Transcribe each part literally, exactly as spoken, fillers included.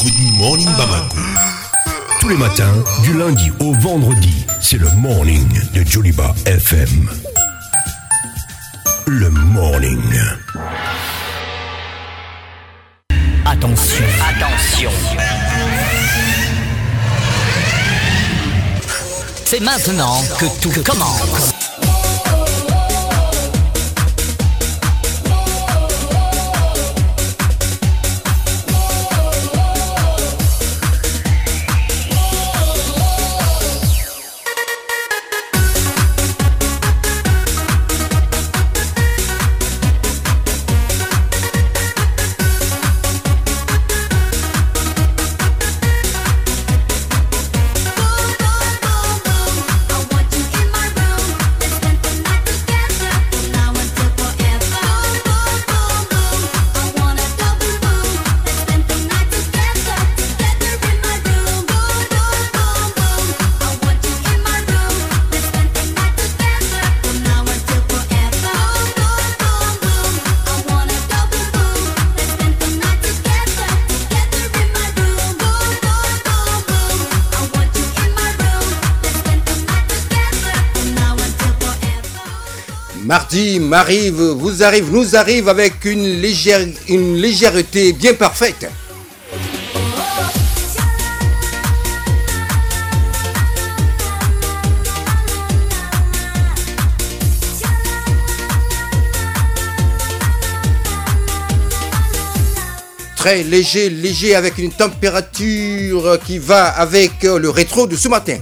Good Morning Bamako. Tous les matins, du lundi au vendredi, c'est le morning de Joliba F M. Le morning. Attention, attention. C'est maintenant que tout commence. Mardi m'arrive, vous arrive, nous arrive avec une, légère, une légèreté bien parfaite. Très léger, léger avec une température qui va avec le rétro de ce matin.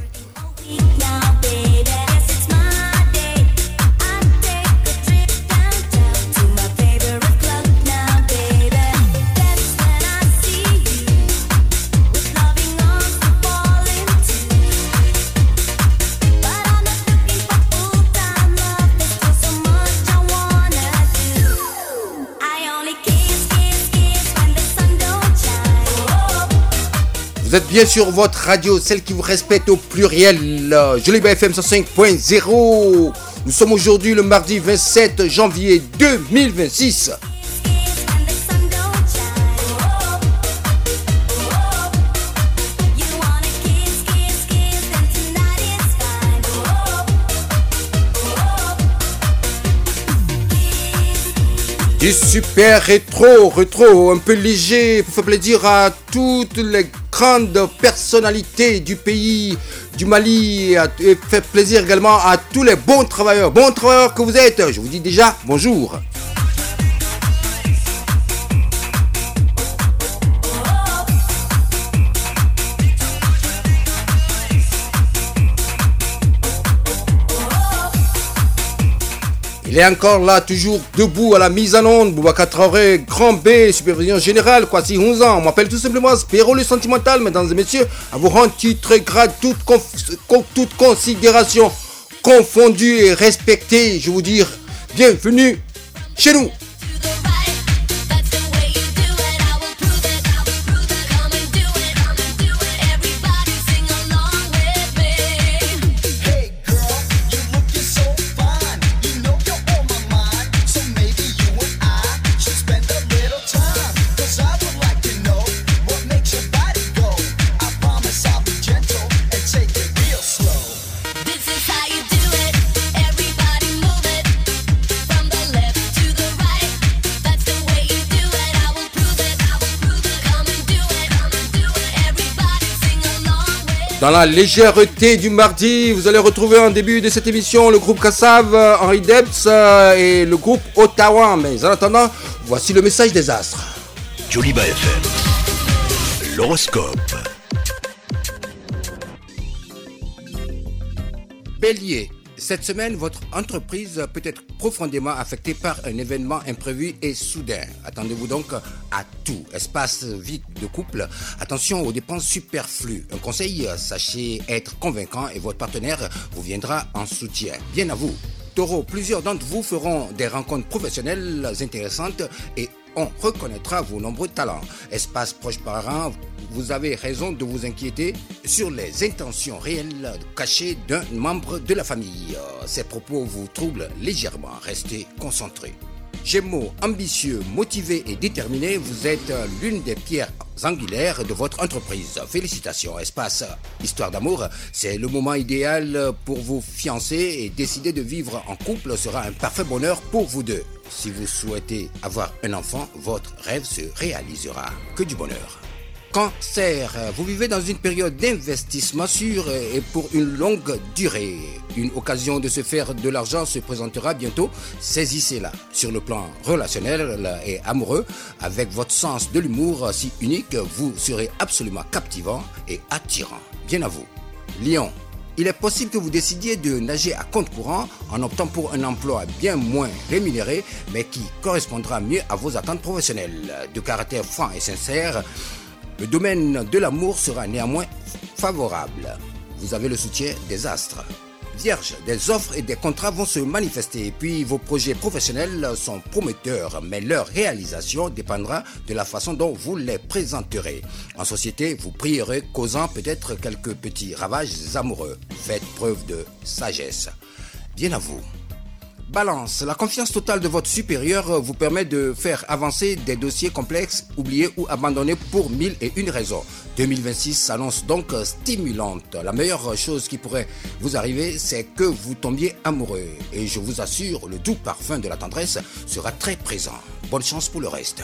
Vous êtes bien sur votre radio, celle qui vous respecte au pluriel, Joliba F M cent cinq point zéro. Nous sommes aujourd'hui le mardi vingt-sept janvier deux mille vingt-six. Du super rétro, rétro, un peu léger, pour faire plaisir à toutes les grandes personnalités du pays, du Mali, et faire plaisir également à tous les bons travailleurs, bons travailleurs que vous êtes. Je vous dis déjà bonjour. Il est encore là, toujours debout à la mise en onde. Boubacar Traoré, grand B, supervision générale, Kwasi onze ans. On m'appelle tout simplement Spéro le sentimental, mesdames et messieurs. À vos rangs, titres, grades, toute, conf- toute considération confondue et respectée. Je vous dis bienvenue chez nous. Dans la légèreté du mardi, vous allez retrouver en début de cette émission le groupe Kassav, Henri Debs et le groupe Ottawa. Mais en attendant, voici le message des astres. Joliba F M. L'horoscope. Bélier. Cette semaine, votre entreprise peut être profondément affectée par un événement imprévu et soudain. Attendez-vous donc à tout. Espace vide de couple, attention aux dépenses superflues. Un conseil, sachez être convaincant et votre partenaire vous viendra en soutien. Bien à vous. Taureau, plusieurs d'entre vous feront des rencontres professionnelles intéressantes et on reconnaîtra vos nombreux talents. Espace proche parent, vous avez raison de vous inquiéter sur les intentions réelles cachées d'un membre de la famille. Ces propos vous troublent légèrement. Restez concentrés. Gémeaux, ambitieux, motivé et déterminé, vous êtes l'une des pierres angulaires de votre entreprise. Félicitations. Espace Histoire d'amour, c'est le moment idéal pour vous fiancer et décider de vivre en couple sera un parfait bonheur pour vous deux. Si vous souhaitez avoir un enfant, votre rêve se réalisera. Que du bonheur. Cancer, vous vivez dans une période d'investissement sûr et pour une longue durée. Une occasion de se faire de l'argent se présentera bientôt, saisissez-la. Sur le plan relationnel et amoureux, avec votre sens de l'humour si unique, vous serez absolument captivant et attirant. Bien à vous. Lion, il est possible que vous décidiez de nager à compte courant en optant pour un emploi bien moins rémunéré, mais qui correspondra mieux à vos attentes professionnelles. De caractère franc et sincère, le domaine de l'amour sera néanmoins favorable. Vous avez le soutien des astres. Vierge, des offres et des contrats vont se manifester, puis vos projets professionnels sont prometteurs, mais leur réalisation dépendra de la façon dont vous les présenterez. En société, vous prierez, causant peut-être quelques petits ravages amoureux. Faites preuve de sagesse. Bien à vous. Balance, la confiance totale de votre supérieur vous permet de faire avancer des dossiers complexes, oubliés ou abandonnés pour mille et une raisons. deux mille vingt-six s'annonce donc stimulante. La meilleure chose qui pourrait vous arriver, c'est que vous tombiez amoureux. Et je vous assure, le doux parfum de la tendresse sera très présent. Bonne chance pour le reste.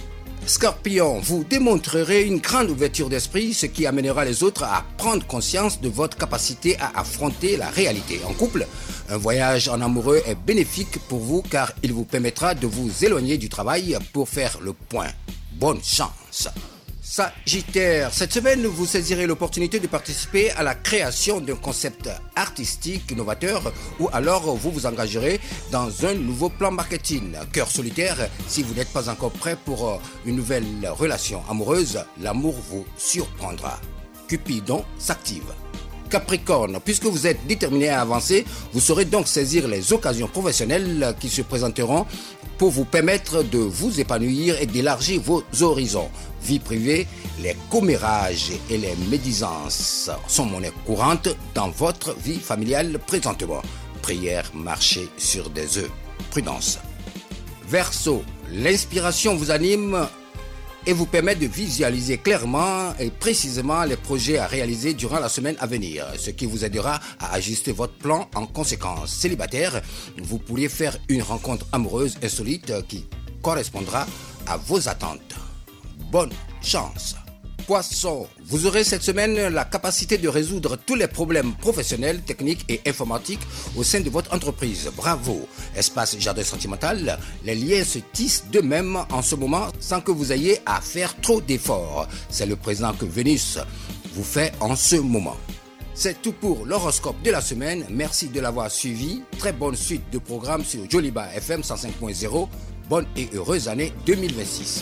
Scorpion, vous démontrerez une grande ouverture d'esprit, ce qui amènera les autres à prendre conscience de votre capacité à affronter la réalité. En couple, un voyage en amoureux est bénéfique pour vous car il vous permettra de vous éloigner du travail pour faire le point. Bonne chance. Sagittaire, cette semaine, vous saisirez l'opportunité de participer à la création d'un concept artistique novateur ou alors vous vous engagerez dans un nouveau plan marketing. Cœur solitaire, si vous n'êtes pas encore prêt pour une nouvelle relation amoureuse, l'amour vous surprendra. Cupidon s'active. Capricorne, puisque vous êtes déterminé à avancer, vous saurez donc saisir les occasions professionnelles qui se présenteront pour vous permettre de vous épanouir et d'élargir vos horizons. Vie privée, les commérages et les médisances sont monnaie courante dans votre vie familiale présentement. Prière, marcher sur des œufs. Prudence. Verseau, l'inspiration vous anime et vous permet de visualiser clairement et précisément les projets à réaliser durant la semaine à venir, ce qui vous aidera à ajuster votre plan en conséquence. Célibataire, vous pourriez faire une rencontre amoureuse insolite qui correspondra à vos attentes. Bonne chance. Poisson, vous aurez cette semaine la capacité de résoudre tous les problèmes professionnels, techniques et informatiques au sein de votre entreprise. Bravo. Espace jardin sentimental, les liens se tissent d'eux-mêmes en ce moment sans que vous ayez à faire trop d'efforts. C'est le présent que Vénus vous fait en ce moment. C'est tout pour l'horoscope de la semaine. Merci de l'avoir suivi. Très bonne suite de programmes sur Joliba F M cent cinq point zéro. Bonne et heureuse année deux mille vingt-six.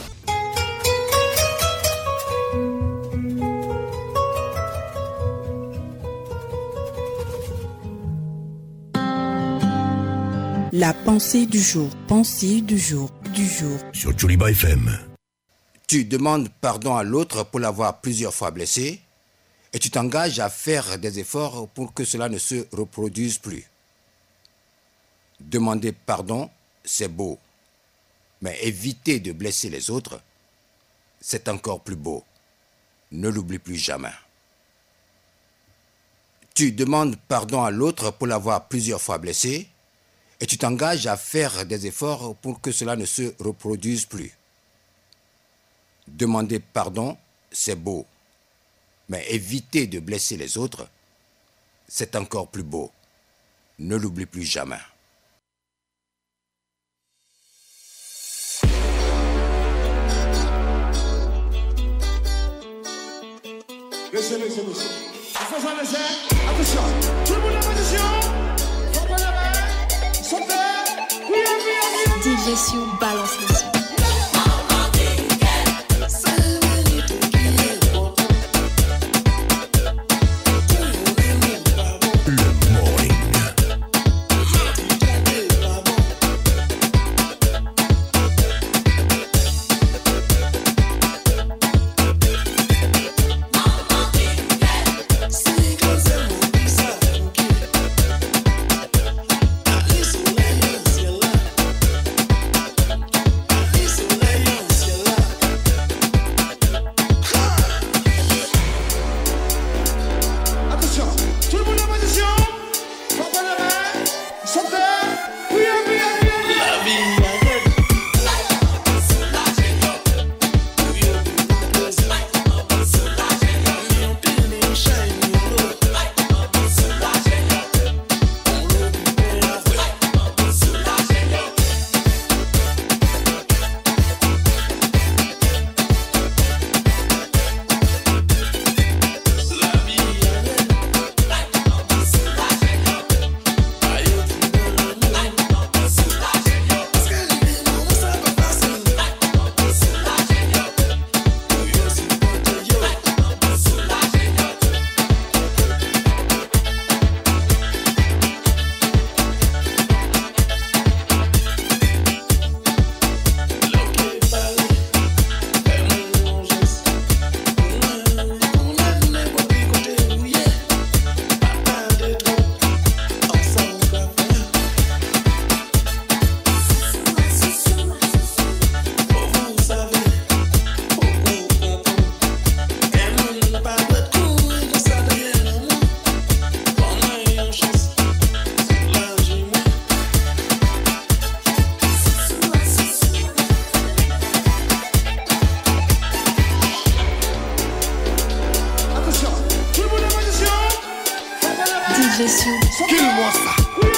La pensée du jour, pensée du jour, du jour. Sur Joliba F M. Tu demandes pardon à l'autre pour l'avoir plusieurs fois blessé et tu t'engages à faire des efforts pour que cela ne se reproduise plus. Demander pardon, c'est beau, mais éviter de blesser les autres, c'est encore plus beau. Ne l'oublie plus jamais. Tu demandes pardon à l'autre pour l'avoir plusieurs fois blessé et tu t'engages à faire des efforts pour que cela ne se reproduise plus. Demander pardon, c'est beau, mais éviter de blesser les autres, c'est encore plus beau. Ne l'oublie plus jamais. Laissez, laissez, laissez. Il faut faire laisser. Attention. Tout le monde en position. Faut qu'on la santé. Oui, oui, oui. D J Siou balance le son. Agression. Kill-moi ça.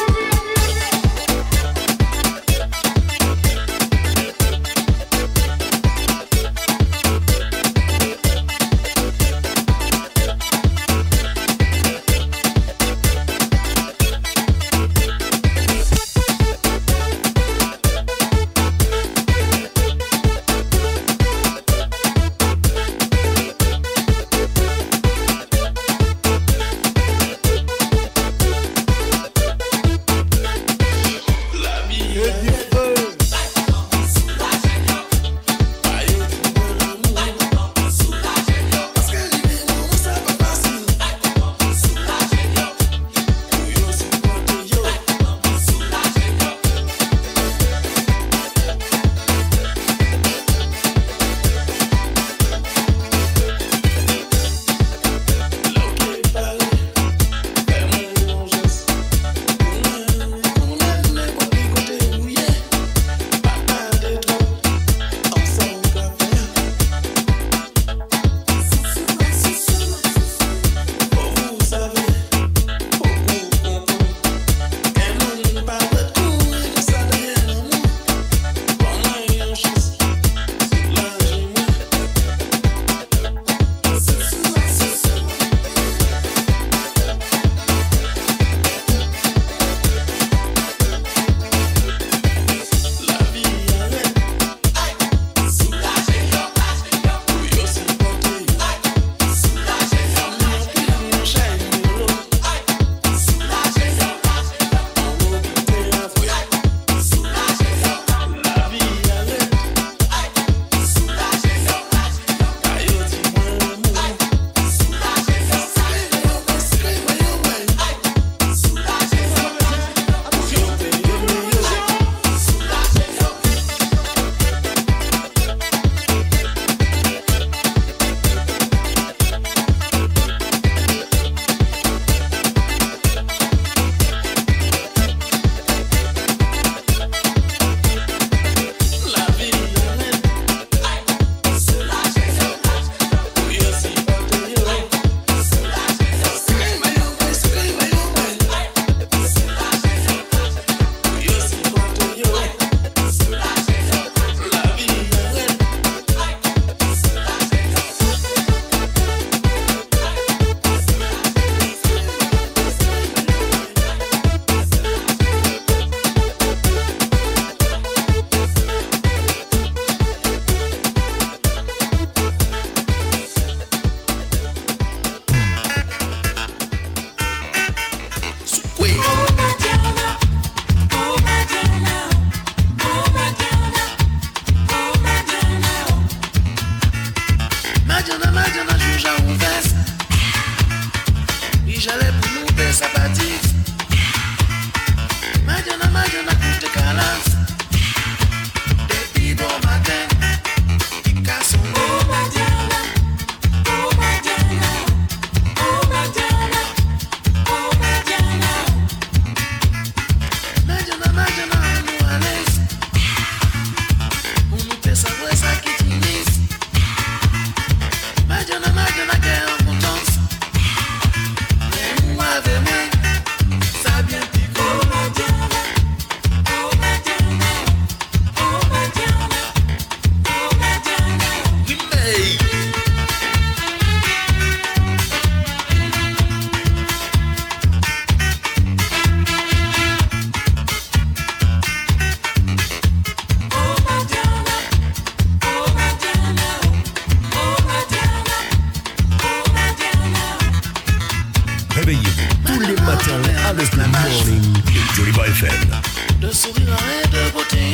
avec le morning de Joliba F M. De sourire et de beauté,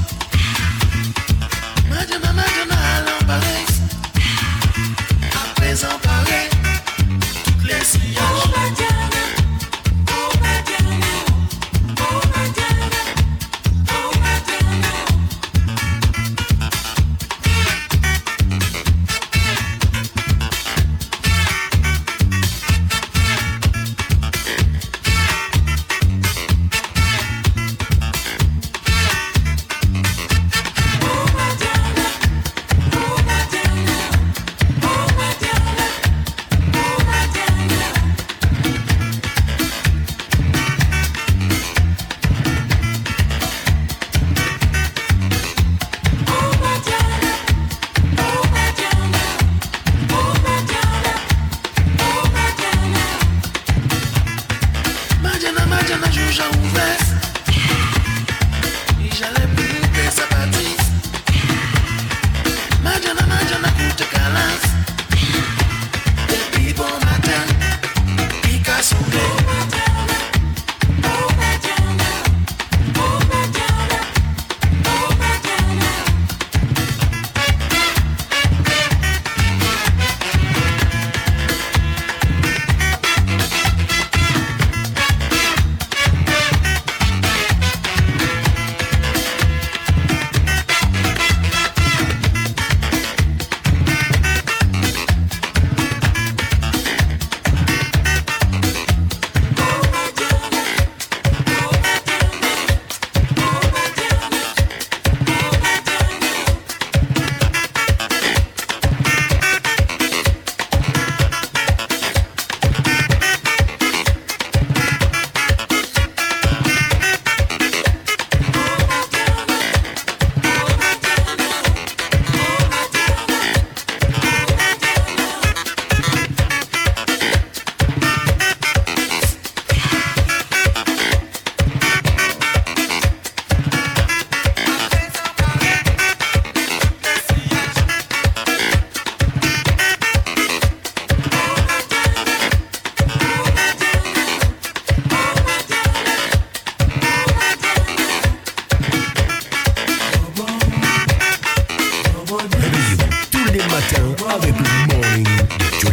maintenant, maintenant, allons pareil. À présent, pareil, toutes les sillages. Oh,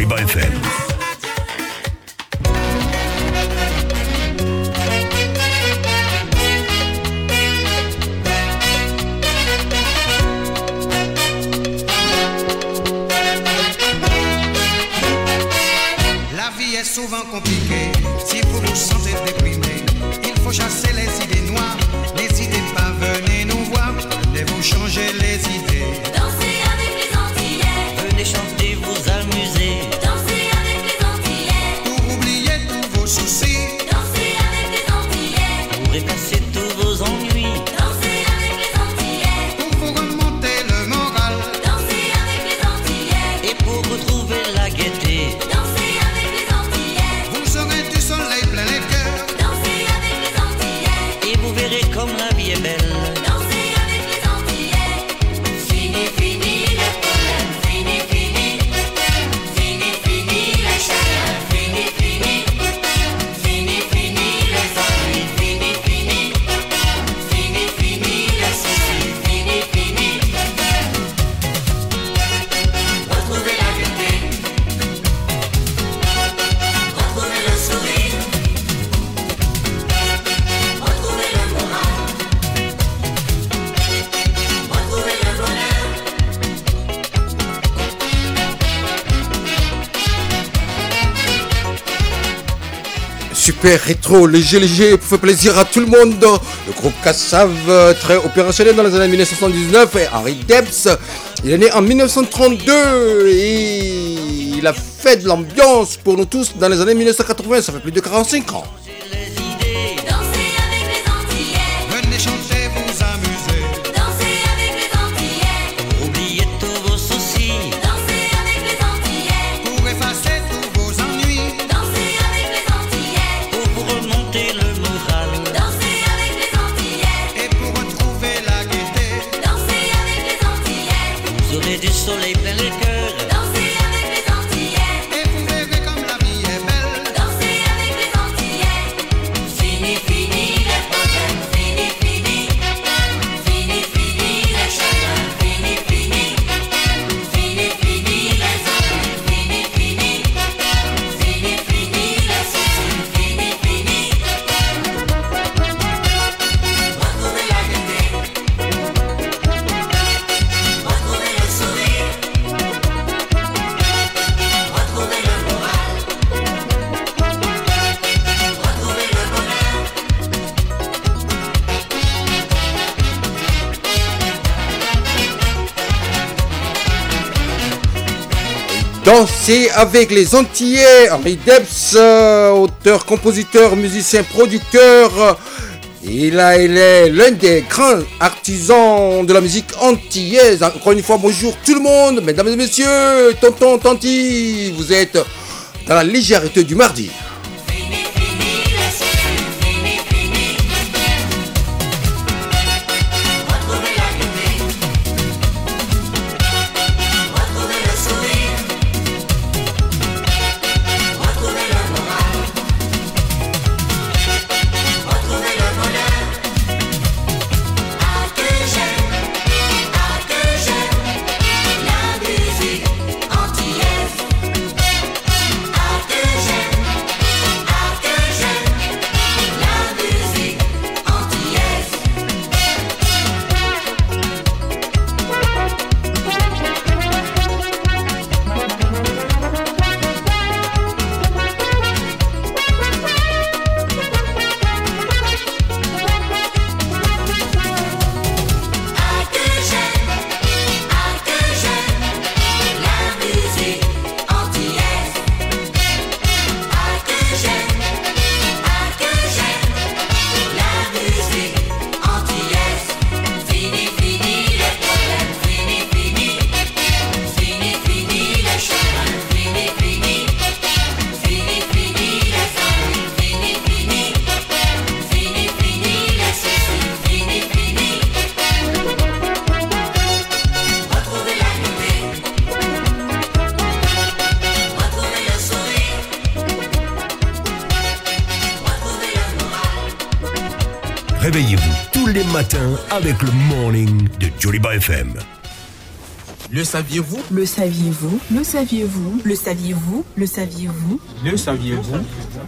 Joliba F M. La vie est souvent compliquée, si vous vous sentez déprimé, il faut chasser les idées noires. N'hésitez pas, venez nous voir, venez vous changer les idées. Dansez avec les Antillais, Venez chanter, vous amuser. dansez avec les Antillais, Pour oublier tous vos soucis, dansez avec les Antillais, Pour effacer tous vos ennuis. dansez avec les Antillais, pour vous remonter le moral. dansez avec les Antillais, Et pour retrouver la gaieté. dansez avec les Antillais, Vous aurez du soleil plein les cœurs. dansez avec les Antillais, Et vous verrez comme la vie est belle. dansez avec les Antillais. Fini, fini les problèmes, fini, fini, fini, fini les chagrins, fini, fini, fini, fini les ennuis, fini, fini, fini, fini les soucis, fini, fini. Retrouvez la gaieté, retrouvez le sourire, retrouvez le moral, retrouvez le bonheur. Super rétro, léger, léger, pour faire plaisir à tout le monde. Le groupe Kassav, euh, très opérationnel dans les années dix-neuf cent soixante-dix-neuf. Et Henri Debs, il est né en dix-neuf cent trente-deux et il a fait de l'ambiance pour nous tous dans les années dix-neuf cent quatre-vingts. Ça fait plus de quarante-cinq ans. Dansez avec les Antillais, Venez chanter, vous amuser. dansez avec les Antillais, Pour oublier tous vos soucis. dansez avec les Antillais, Pour effacer tous vos ennuis. dansez avec les Antillais, Pour vous remonter le moral. dansez avec les Antillais, Et pour retrouver la gaieté. dansez avec les Antillais, Vous aurez du soleil plein le cœur. dansez avec les Antillais, Et vous verrez comme la vie est belle. dansez avec les Antillais. Fini, fini les problèmes, fini, fini, fini, fini les chagrins, fini, fini, fini, fini les ennuis, fini, fini, fini, fini les soucis, fini, fini. Retrouvez la gaieté, retrouvez le sourire, retrouvez le moral, retrouvez le bonheur. Danser avec les Antillais, Henri Debs, euh, auteur, compositeur, musicien, producteur. Il, a, il est l'un des grands artisans de la musique antillaise. Encore une fois, bonjour tout le monde, mesdames et messieurs, tonton, tanti, vous êtes dans la légèreté du mardi. Fini, fini les soucis, fini, fini. Retrouvez la gaieté, retrouvez le sourire, retrouvez le moral, retrouvez le bonheur. Ah que j'aime, ah que j'aime la musique antillaise. Ah que j'aime, ah que j'aime la musique antillaise. Ah que j'aime, ah que j'aime la musique antillaise. Ah que j'aime, ah que j'aime la musique antillaise. Fini, fini les problèmes, fini, fini, fini, fini les chagrins, fini, fini, fini, fini les ennuis, fini, fini, fini, fini les soucis, fini, fini. Retrouvez la gaieté, retrouvez le sourire, retrouvez le moral. Réveillez-vous tous les matins avec le morning de Joliba F M. Le saviez-vous? Le saviez-vous? Le saviez-vous? Le saviez-vous? Le saviez-vous? Le saviez-vous?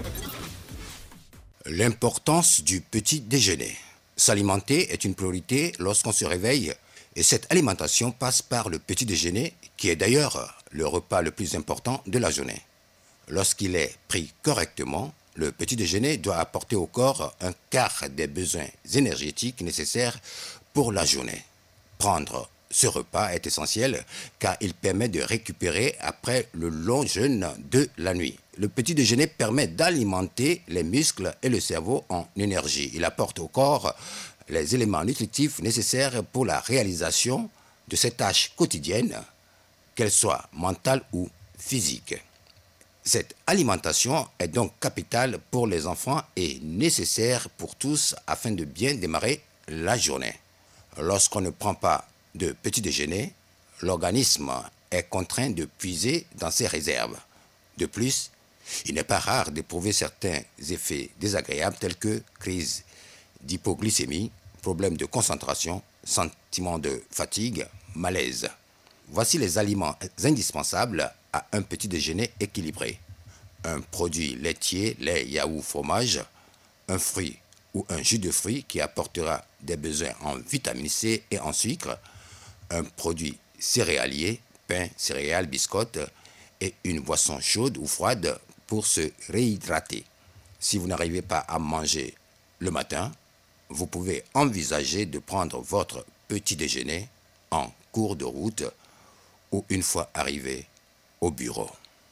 L'importance du petit déjeuner. S'alimenter est une priorité lorsqu'on se réveille et cette alimentation passe par le petit déjeuner qui est d'ailleurs le repas le plus important de la journée. Lorsqu'il est pris correctement, le petit déjeuner doit apporter au corps un quart des besoins énergétiques nécessaires pour la journée. Prendre ce repas est essentiel car il permet de récupérer après le long jeûne de la nuit. Le petit déjeuner permet d'alimenter les muscles et le cerveau en énergie. Il apporte au corps les éléments nutritifs nécessaires pour la réalisation de ses tâches quotidiennes, qu'elles soient mentales ou physiques. Cette alimentation est donc capitale pour les enfants et nécessaire pour tous afin de bien démarrer la journée. Lorsqu'on ne prend pas de petit déjeuner, l'organisme est contraint de puiser dans ses réserves. De plus, il n'est pas rare d'éprouver certains effets désagréables tels que crise d'hypoglycémie, problèmes de concentration, sentiment de fatigue, malaise. Voici les aliments indispensables à un petit déjeuner équilibré. Un produit laitier, lait, yaourt, fromage, un fruit ou un jus de fruits qui apportera des besoins en vitamine C et en sucre, un produit céréalier, pain, céréales, biscottes et une boisson chaude ou froide pour se réhydrater. Si vous n'arrivez pas à manger le matin, vous pouvez envisager de prendre votre petit déjeuner en cours de route ou une fois arrivé au bureau.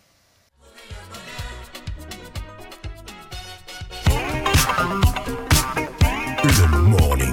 Le morning.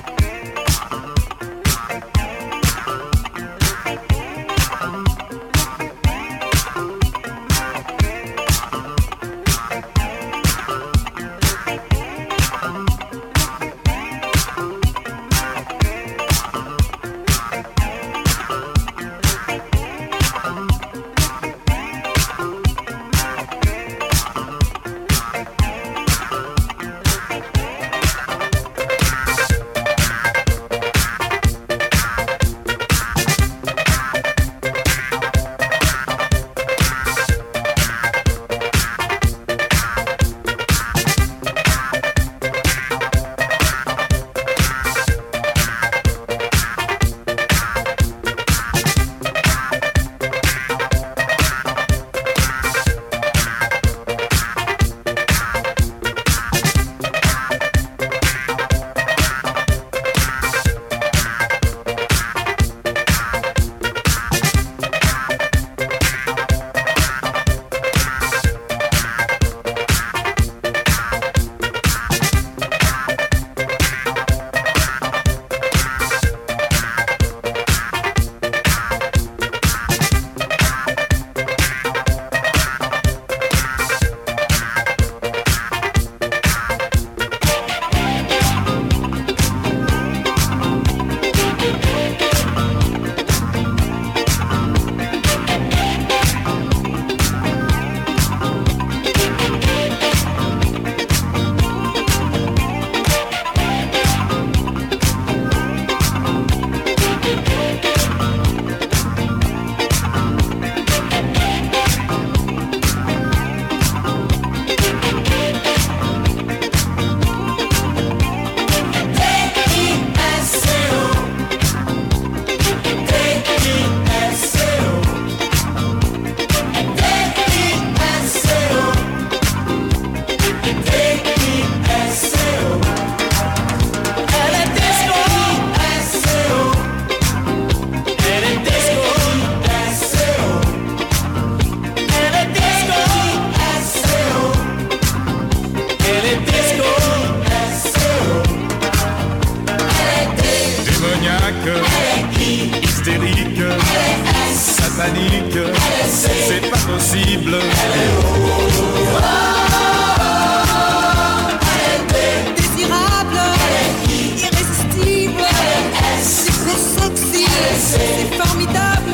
satanique, c'est pas possible. Désirable, irrésistible, c'est très sexy, c'est formidable.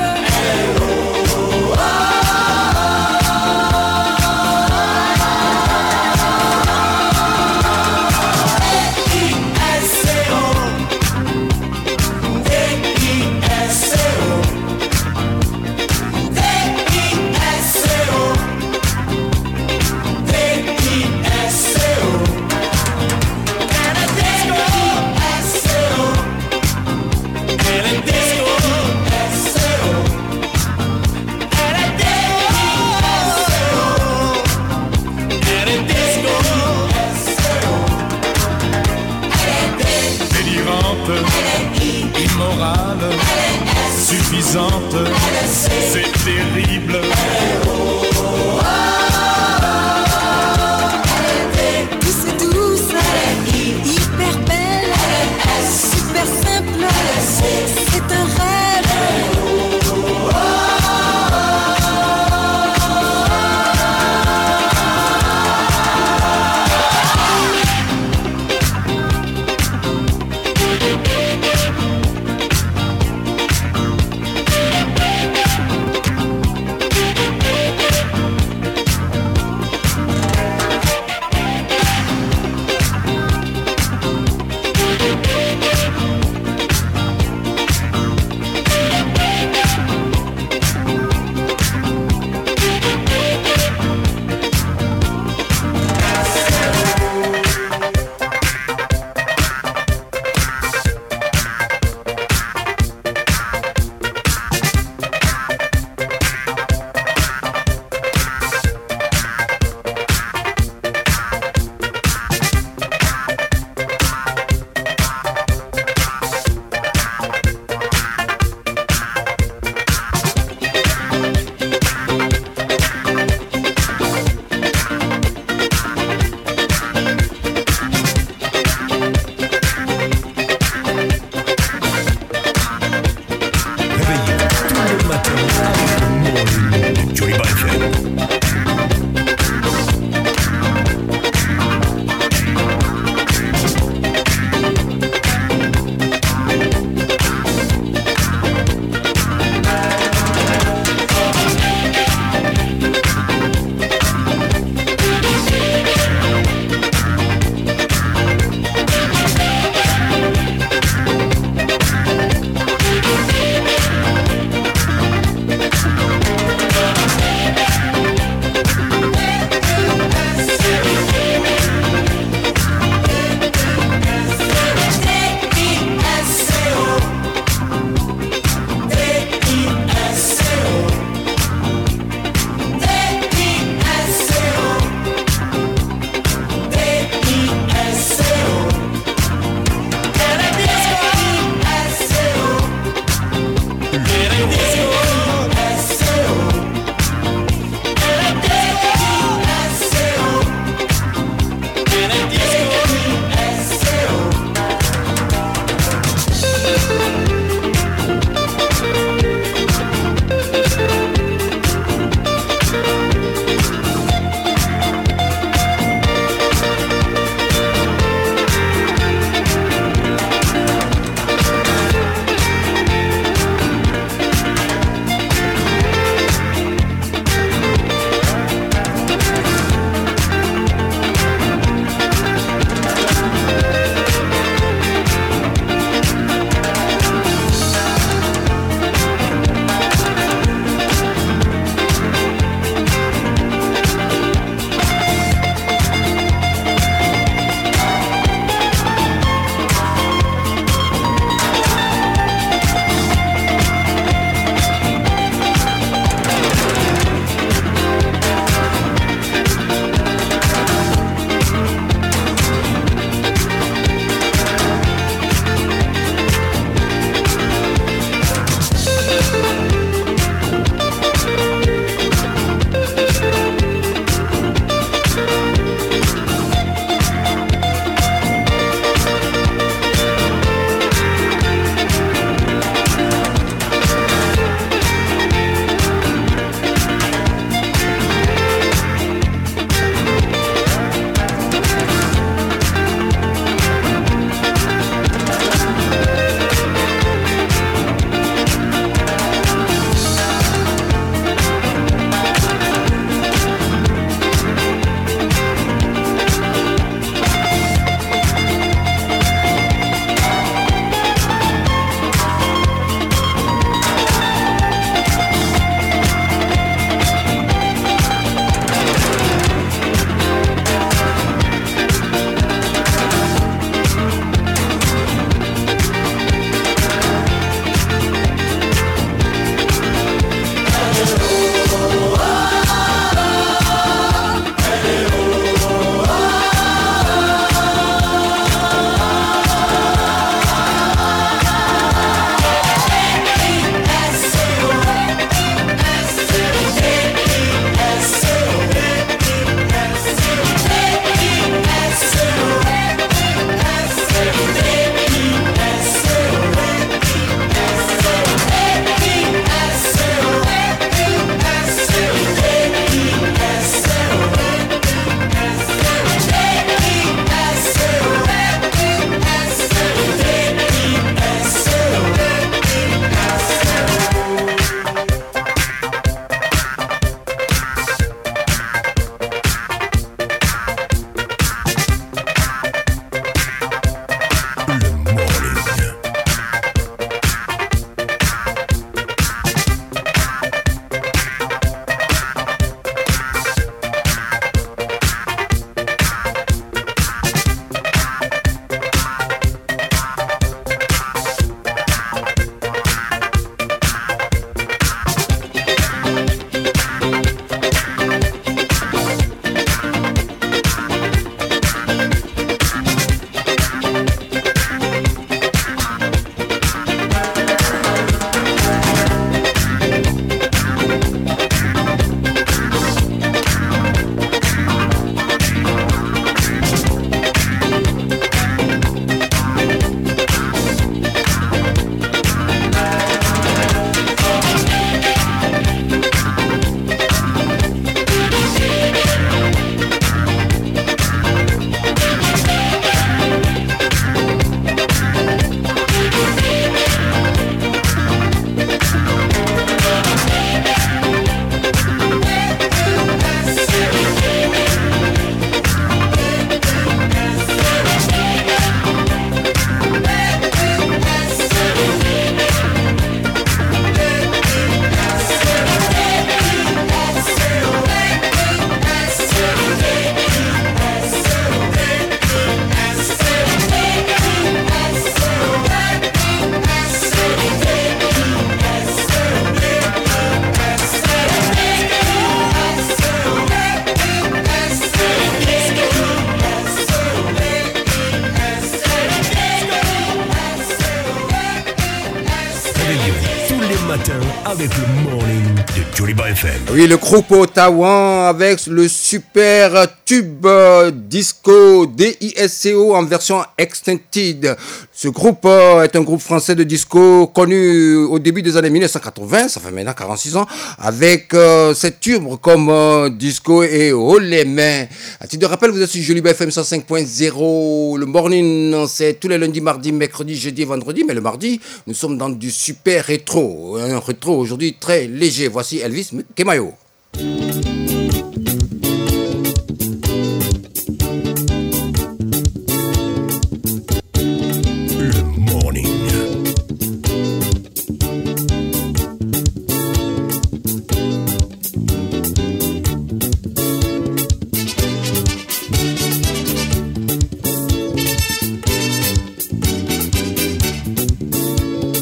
Joliba F M. Oui, le groupe Ottawa avec le super tube euh, disco D I S C O en version extended. Ce groupe euh, est un groupe français de disco connu au début des années dix-neuf cent quatre-vingts, ça fait maintenant quarante-six ans, avec euh, ces tubes comme euh, disco et oh les mains. À titre de rappel, vous êtes sur Joliba F M cent cinq point zéro. Le morning, c'est tous les lundis, mardis, mercredis, jeudi et vendredi, mais le mardi, nous sommes dans du super rétro. Un rétro aujourd'hui très léger. Voici Elvis Kemayo.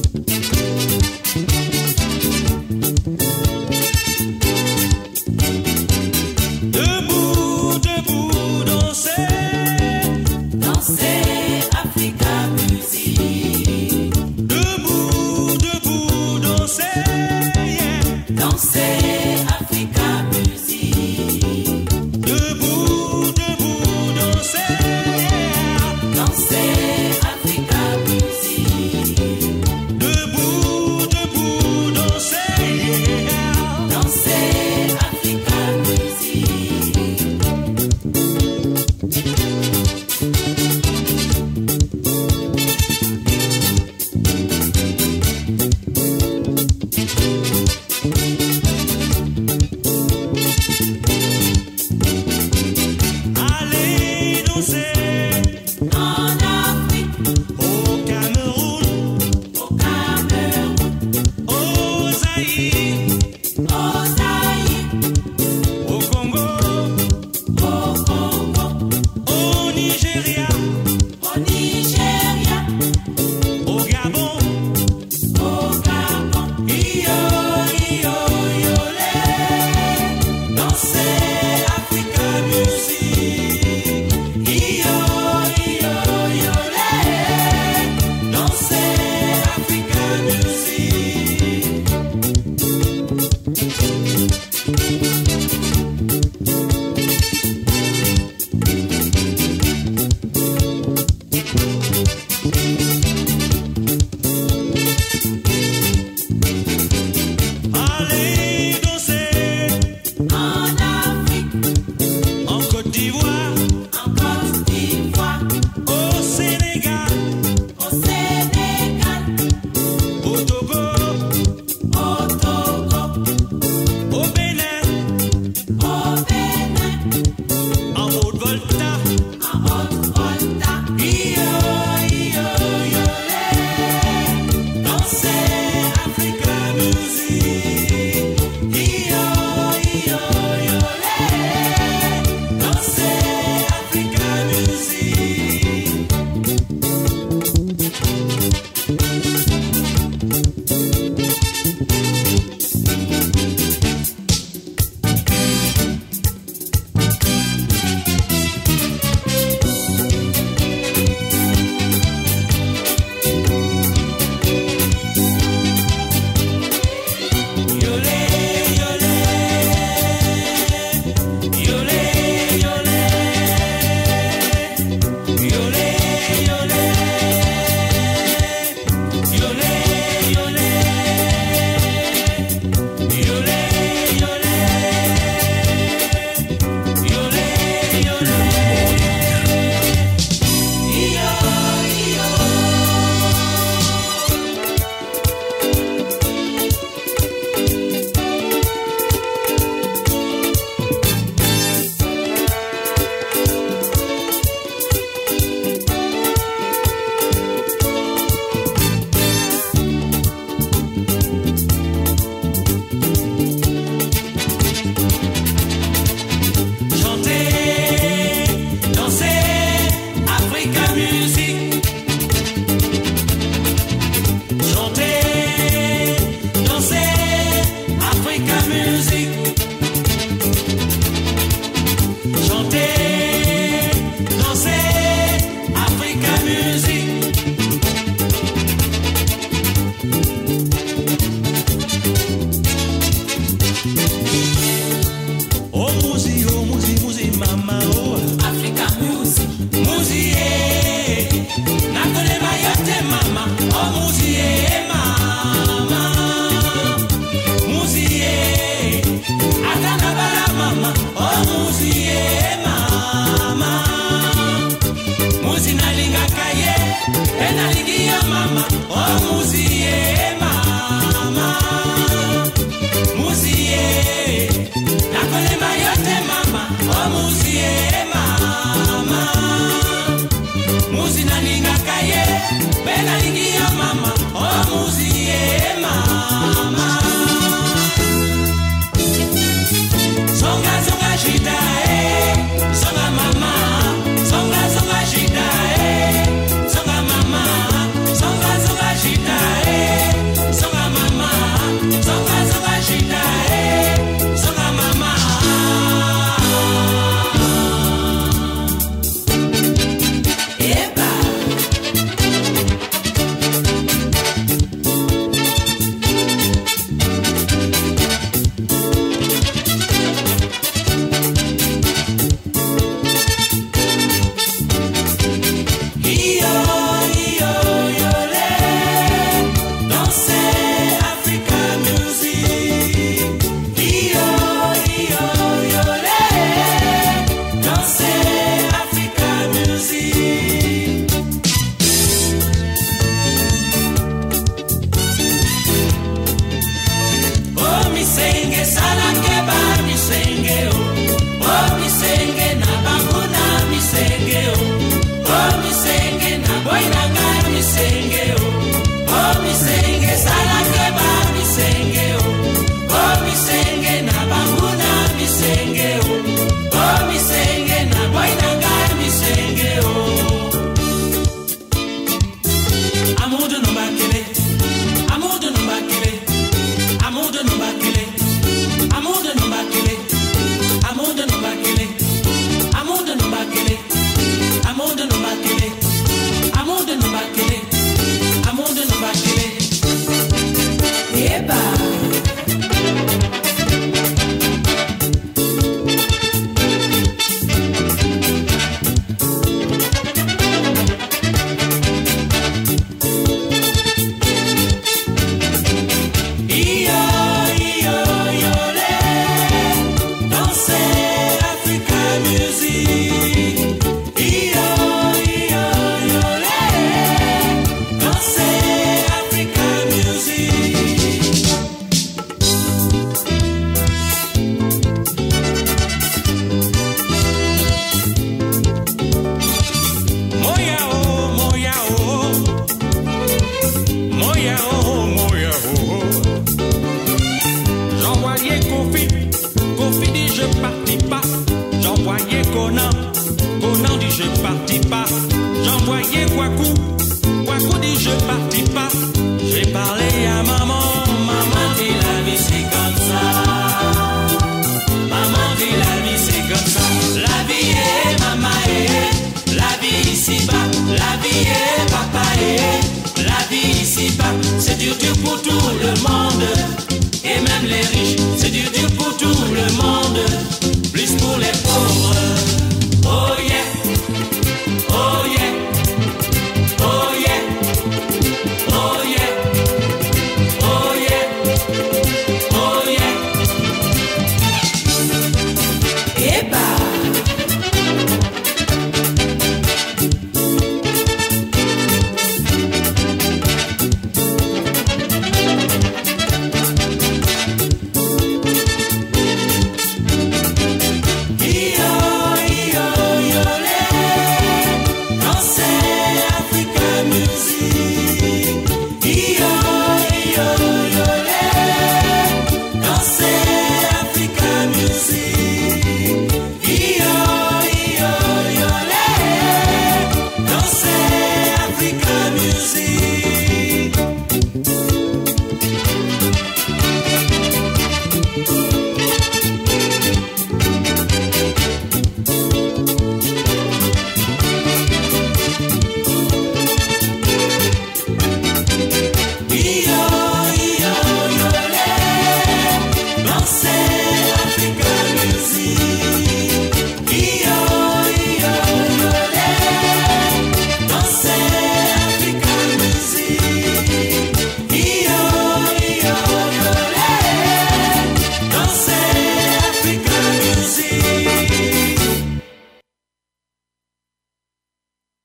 Thank you.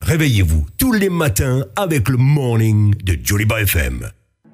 Réveillez-vous tous les matins avec le morning de Joliba F M.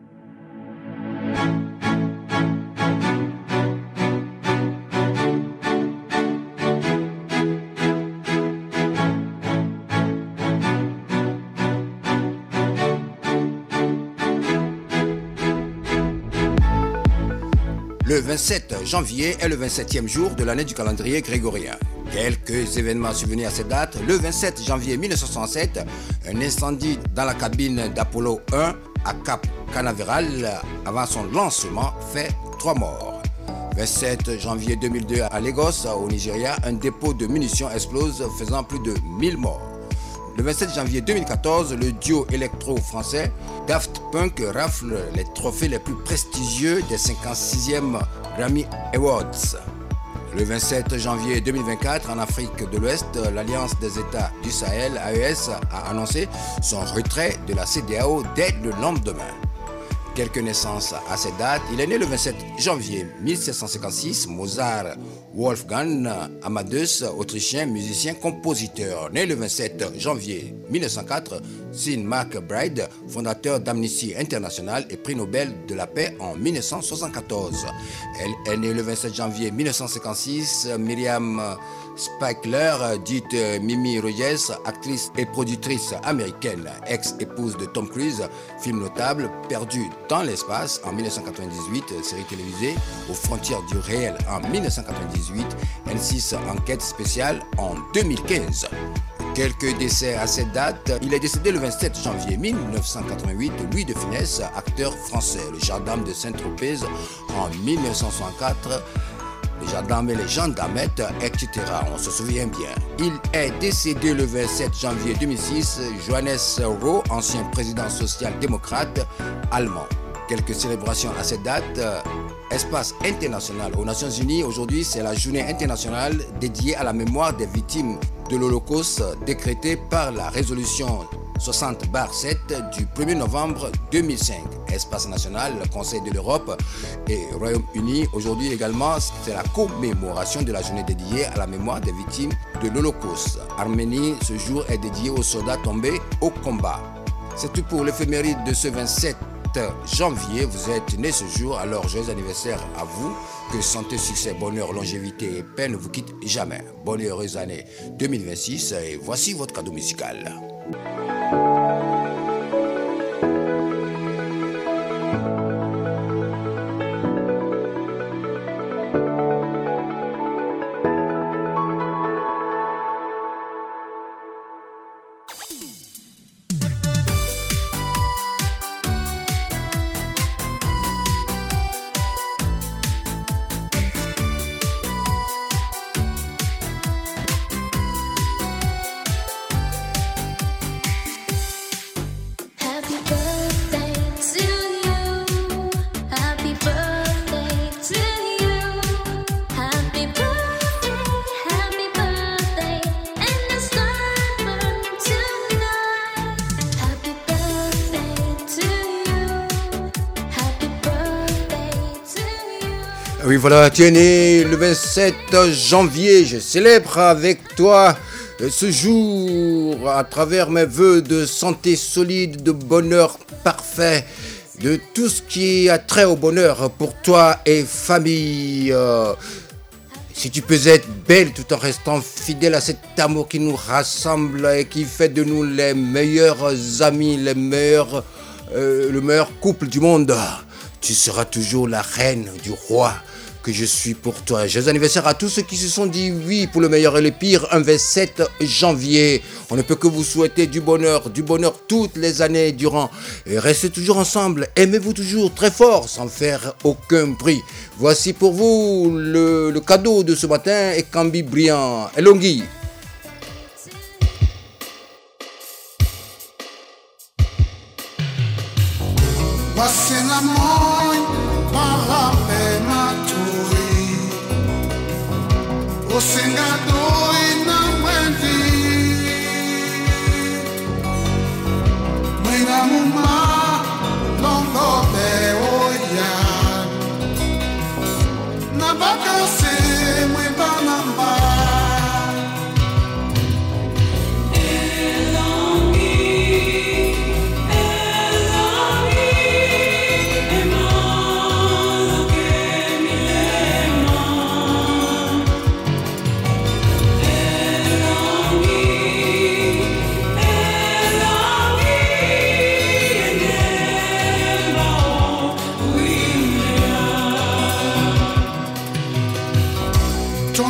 Le vingt-sept janvier est le vingt-septième jour de l'année du calendrier grégorien. Quelques événements survenus à cette date. Le vingt-sept janvier mille neuf cent soixante-sept, un incendie dans la cabine d'Apollo un à Cap Canaveral avant son lancement fait trois morts. vingt-sept janvier deux mille deux à Lagos, au Nigeria, un dépôt de munitions explose faisant plus de mille morts. Le vingt-sept janvier deux mille quatorze, le duo électro-français Daft Punk rafle les trophées les plus prestigieux des cinquante-sixième Grammy Awards. Le vingt-sept janvier deux mille vingt-quatre, en Afrique de l'Ouest, l'Alliance des États du Sahel, A E S, a annoncé son retrait de la C E D E A O dès le lendemain. Quelques naissances à cette date. Il est né le vingt-sept janvier mille sept cent cinquante-six, Mozart Wolfgang Amadeus, autrichien, musicien, compositeur. Né le vingt-sept janvier mille neuf cent quatre, Sean McBride, fondateur d'Amnesty International et prix Nobel de la paix en mille neuf cent soixante-quatorze. Elle est née le vingt-sept janvier mille neuf cent cinquante-six, Miriam Spiegler, dite Mimi Rogers, actrice et productrice américaine, ex-épouse de Tom Cruise, film notable, Perdu dans l'espace en mille neuf cent quatre-vingt-dix-huit, série télévisée aux frontières du réel en mille neuf cent quatre-vingt-dix-huit, N six enquête spéciale en deux mille quinze. Quelques décès à cette date. Il est décédé le vingt-sept janvier mille neuf cent quatre-vingt-huit, Louis de Funès, acteur français, le gendarme de Saint-Tropez en mille neuf cent soixante-quatre. Les gendarmes et les gendarmettes, et cetera. On se souvient bien. Il est décédé le vingt-sept janvier deux mille six, Johannes Rau, ancien président social-démocrate allemand. Quelques célébrations à cette date. Espace international aux Nations Unies. Aujourd'hui, c'est la journée internationale dédiée à la mémoire des victimes de l'Holocauste, décrétée par la résolution soixante sept du premier novembre deux mille cinq. Espace national, Conseil de l'Europe et Royaume-Uni. Aujourd'hui également, c'est la commémoration de la journée dédiée à la mémoire des victimes de l'Holocauste. Arménie, ce jour est dédié aux soldats tombés au combat. C'est tout pour l'éphéméride de ce vingt-sept janvier. Vous êtes né ce jour, alors joyeux anniversaire à vous. Que santé, succès, bonheur, longévité et paix ne vous quittent jamais. Bonne et heureuse année deux mille vingt-six et voici votre cadeau musical. Oui, voilà, tu es né le vingt-sept janvier. Je célèbre avec toi ce jour à travers mes vœux de santé solide, de bonheur parfait, de tout ce qui a trait au bonheur pour toi et famille. Euh, si tu peux être belle tout en restant fidèle à cet amour qui nous rassemble et qui fait de nous les meilleurs amis, les meilleurs, euh, le meilleur couple du monde, tu seras toujours la reine du roi que je suis pour toi. Joyeux anniversaire à tous ceux qui se sont dit oui pour le meilleur et le pire un vingt-sept janvier. On ne peut que vous souhaiter du bonheur, du bonheur toutes les années durant. Et restez toujours ensemble, aimez-vous toujours très fort sans faire aucun bruit. Voici pour vous le, le cadeau de ce matin et Cambi Briand. Elongui. Voici l'amour par la o sengador não envi Mwina muma longo de olhar Na vacância mwina namba Elon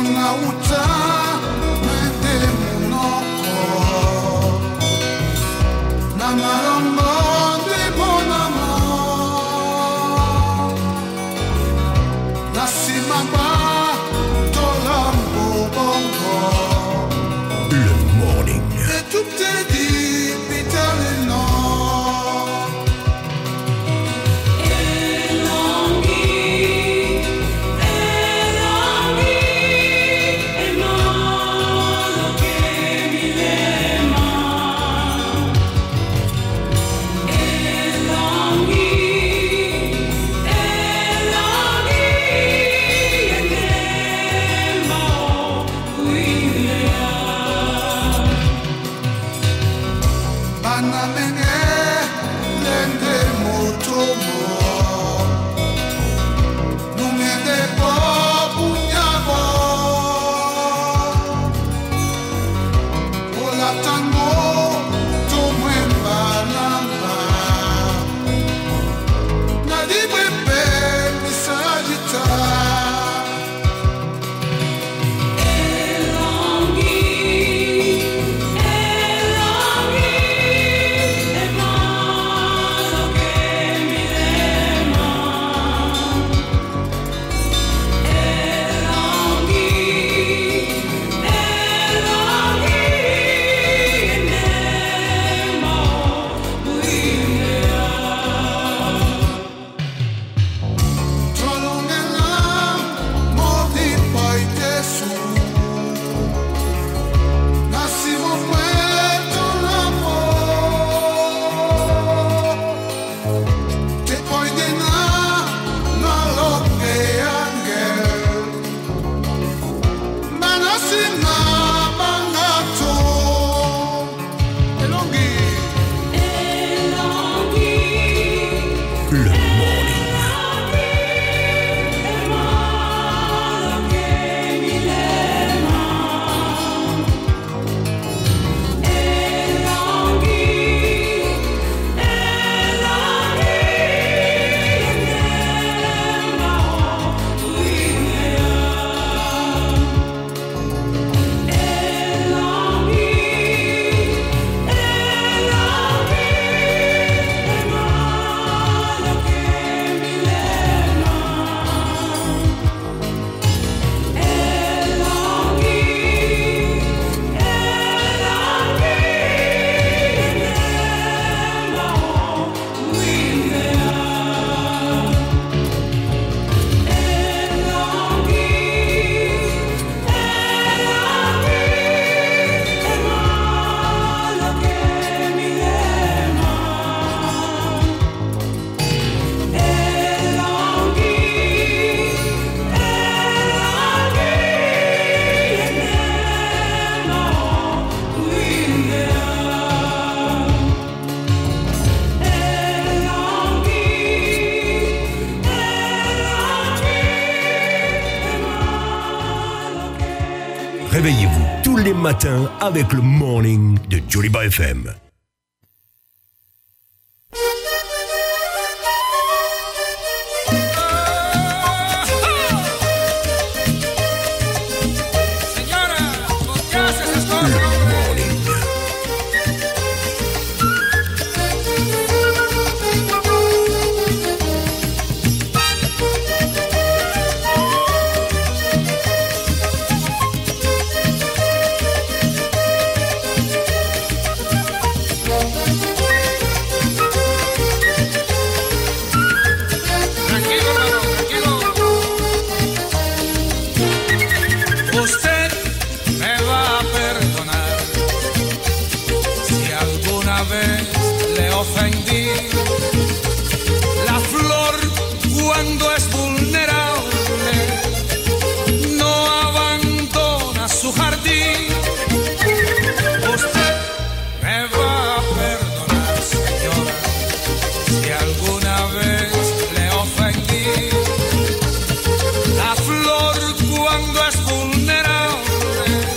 Réveillez-vous tous les matins avec le morning de Joliba F M.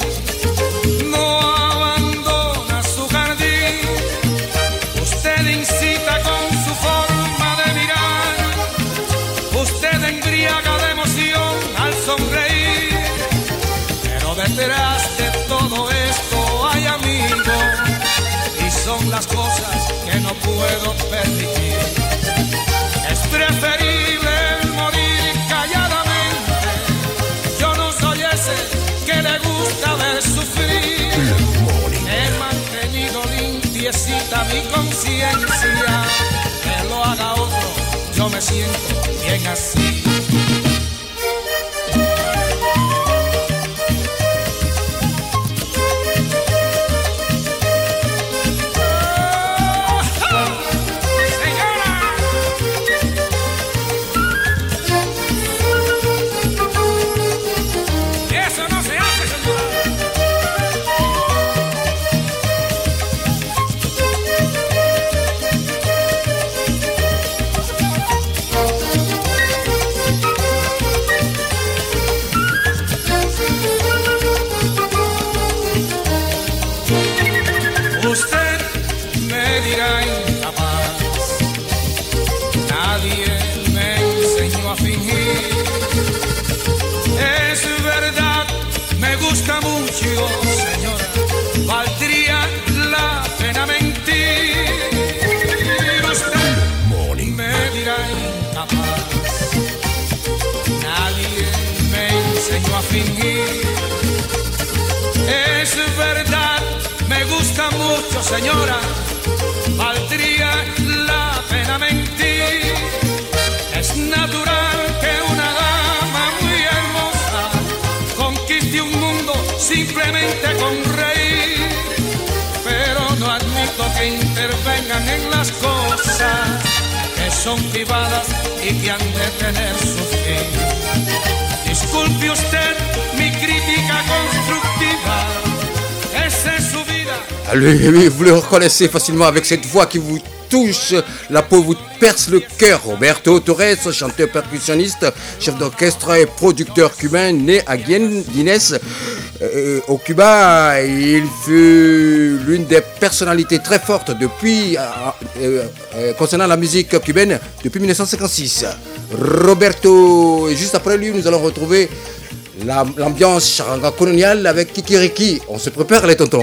Usted detrás de todo esto hay amigo, y son las cosas que no puedo permitir. Es preferible morir calladamente. Yo no soy ese que le gusta ver sufrir. He mantenido limpiecita mi conciencia. Que lo haga otro, yo me siento bien así. Mucho, señora, valdría la pena mentir. Usted me dirá incapaz. Nadie me enseñó a fingir. Es verdad, me gusta mucho, señora, valdría la pena mentir. Es natural que una dama muy hermosa conquiste un mundo simplemente con reír, pero no admito que intervengan en las cosas que son privadas y que han de tener su fin. Disculpe usted mi crítica constructiva, esa es su vida. Allez, vous le reconnaissez facilement avec cette voix qui vous touche, la peau vous perce le cœur. Roberto Torres, chanteur percussionniste, chef d'orchestre et producteur cubain, né à Guinness, euh, au Cuba. Il fut l'une des personnalités très fortes depuis, euh, euh, euh, concernant la musique cubaine depuis dix-neuf cent cinquante-six. Roberto, et juste après lui, nous allons retrouver la, l'ambiance charanga coloniale avec Kikiriki. On se prépare les tontons.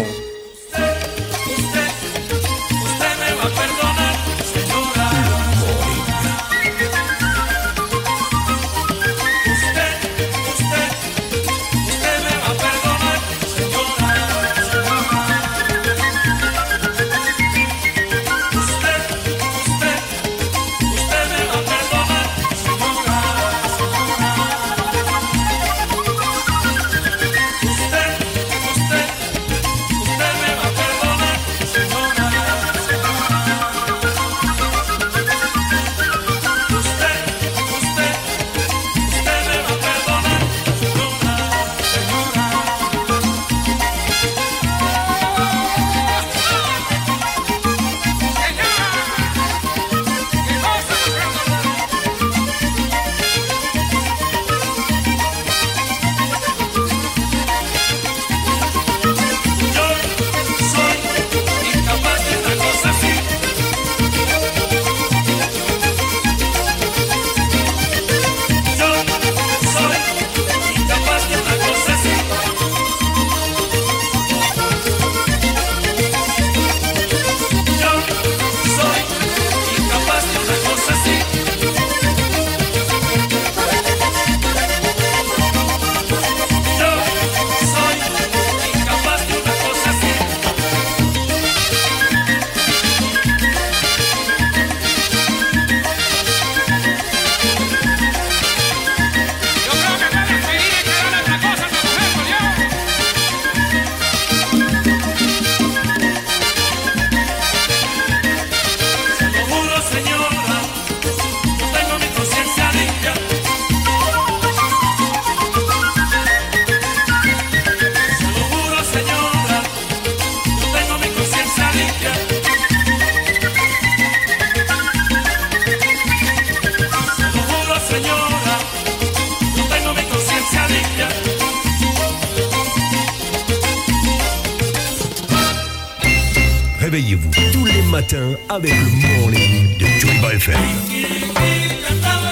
Réveillez-vous tous les matins avec le morning de Joliba F M.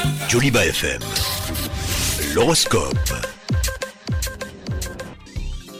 Joliba F M, l'horoscope.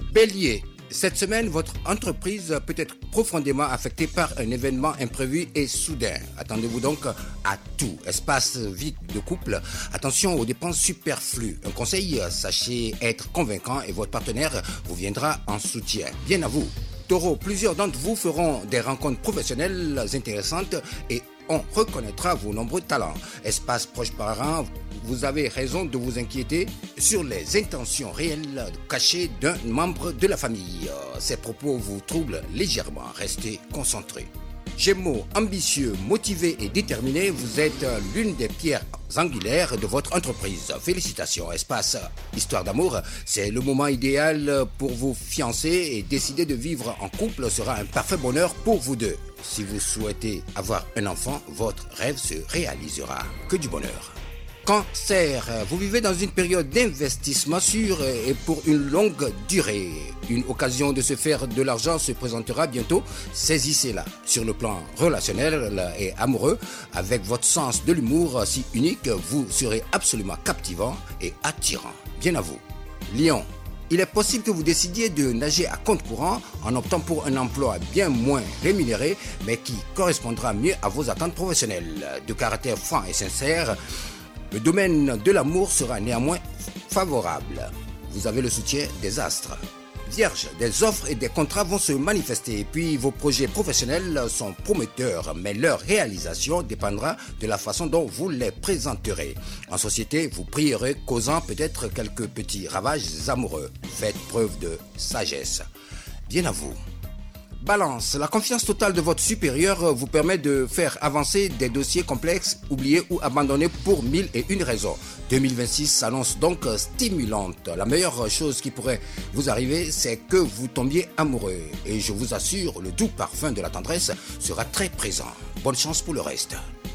Bélier, cette semaine, votre entreprise peut être profondément affectée par un événement imprévu et soudain. Attendez-vous donc à tout. Espace vie de couple, attention aux dépenses superflues. Un conseil, sachez être convaincant et votre partenaire vous viendra en soutien. Bien à vous. Taureau, plusieurs d'entre vous feront des rencontres professionnelles intéressantes et on reconnaîtra vos nombreux talents. Espace proche parent, vous avez raison de vous inquiéter sur les intentions réelles cachées d'un membre de la famille. Ces propos vous troublent légèrement. Restez concentrés. Gémeaux, ambitieux, motivé et déterminé, vous êtes l'une des pierres angulaires de votre entreprise. Félicitations. Espace histoire d'amour, c'est le moment idéal pour vous fiancer et décider de vivre en couple sera un parfait bonheur pour vous deux. Si vous souhaitez avoir un enfant, votre rêve se réalisera. Que du bonheur. Cancer, vous vivez dans une période d'investissement sûr et pour une longue durée. Une occasion de se faire de l'argent se présentera bientôt, saisissez-la. Sur le plan relationnel et amoureux, avec votre sens de l'humour si unique, vous serez absolument captivant et attirant. Bien à vous. Lion, il est possible que vous décidiez de nager à compte courant en optant pour un emploi bien moins rémunéré, mais qui correspondra mieux à vos attentes professionnelles. De caractère franc et sincère, le domaine de l'amour sera néanmoins favorable. Vous avez le soutien des astres. Vierge, des offres et des contrats vont se manifester, puis vos projets professionnels sont prometteurs, mais leur réalisation dépendra de la façon dont vous les présenterez. En société, vous prierez, causant peut-être quelques petits ravages amoureux. Faites preuve de sagesse. Bien à vous. Balance, la confiance totale de votre supérieur vous permet de faire avancer des dossiers complexes, oubliés ou abandonnés pour mille et une raisons. deux mille vingt-six s'annonce donc stimulante. La meilleure chose qui pourrait vous arriver, c'est que vous tombiez amoureux. Et je vous assure, le doux parfum de la tendresse sera très présent. Bonne chance pour le reste.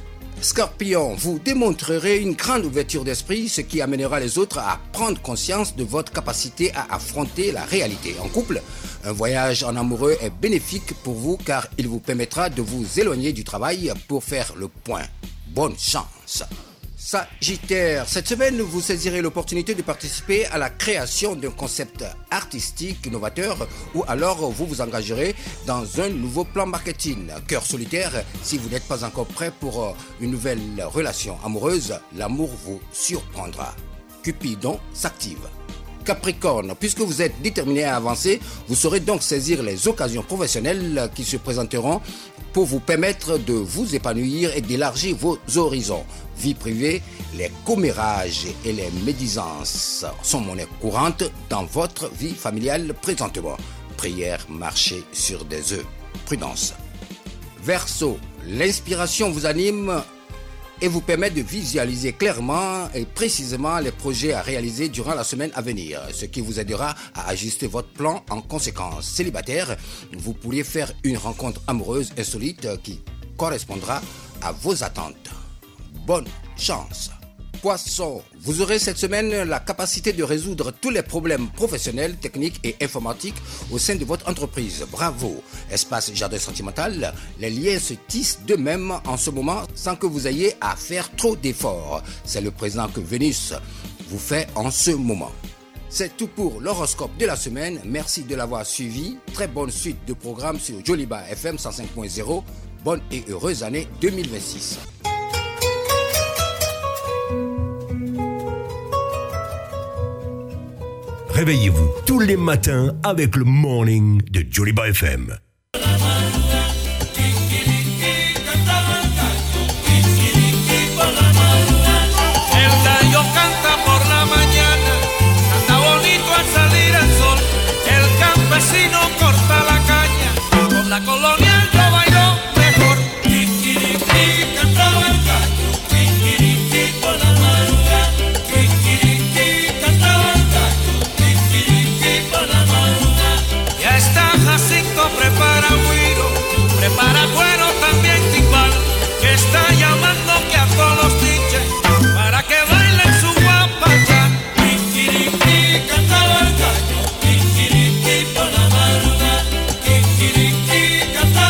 Scorpion, vous démontrerez une grande ouverture d'esprit, ce qui amènera les autres à prendre conscience de votre capacité à affronter la réalité. En couple, un voyage en amoureux est bénéfique pour vous car il vous permettra de vous éloigner du travail pour faire le point. Bonne chance. Sagittaire, cette semaine, vous saisirez l'opportunité de participer à la création d'un concept artistique novateur ou alors vous vous engagerez dans un nouveau plan marketing. Cœur solitaire, si vous n'êtes pas encore prêt pour une nouvelle relation amoureuse, l'amour vous surprendra. Cupidon s'active. Capricorne, puisque vous êtes déterminé à avancer, vous saurez donc saisir les occasions professionnelles qui se présenteront pour vous permettre de vous épanouir et d'élargir vos horizons. Vie privée, les commérages et les médisances sont monnaie courante dans votre vie familiale présentement. Prière, marcher sur des œufs. Prudence. Verseau, l'inspiration vous anime et vous permet de visualiser clairement et précisément les projets à réaliser durant la semaine à venir, ce qui vous aidera à ajuster votre plan en conséquence. Célibataire, vous pourriez faire une rencontre amoureuse insolite qui correspondra à vos attentes. Bonne chance. Poisson, vous aurez cette semaine la capacité de résoudre tous les problèmes professionnels, techniques et informatiques au sein de votre entreprise. Bravo. Espace jardin sentimental, les liens se tissent d'eux-mêmes en ce moment sans que vous ayez à faire trop d'efforts. C'est le présent que Vénus vous fait en ce moment. C'est tout pour l'horoscope de la semaine. Merci de l'avoir suivi. Très bonne suite de programmes sur Joliba F M cent cinq point zéro. Bonne et heureuse année deux mille vingt-six. Réveillez-vous tous les matins avec le morning de Joliba F M. El gallo canta por la mañana, canta bonito al salir el sol. El campesino corta la caña, con la colonial lo bailó mejor. Kikiriki cantaba el gallo, kikiriki por la madrugada, kikiriki cantaba el gallo, kikiriki por la madrugada. Ya está Jacinto, prepara güiro, prepara güero también timbal, que está llamando que a todos los tiches para que bailen su guapachá. Kikiriki cantaba el gallo, kikiriki por la madrugada, kikiriki cantaba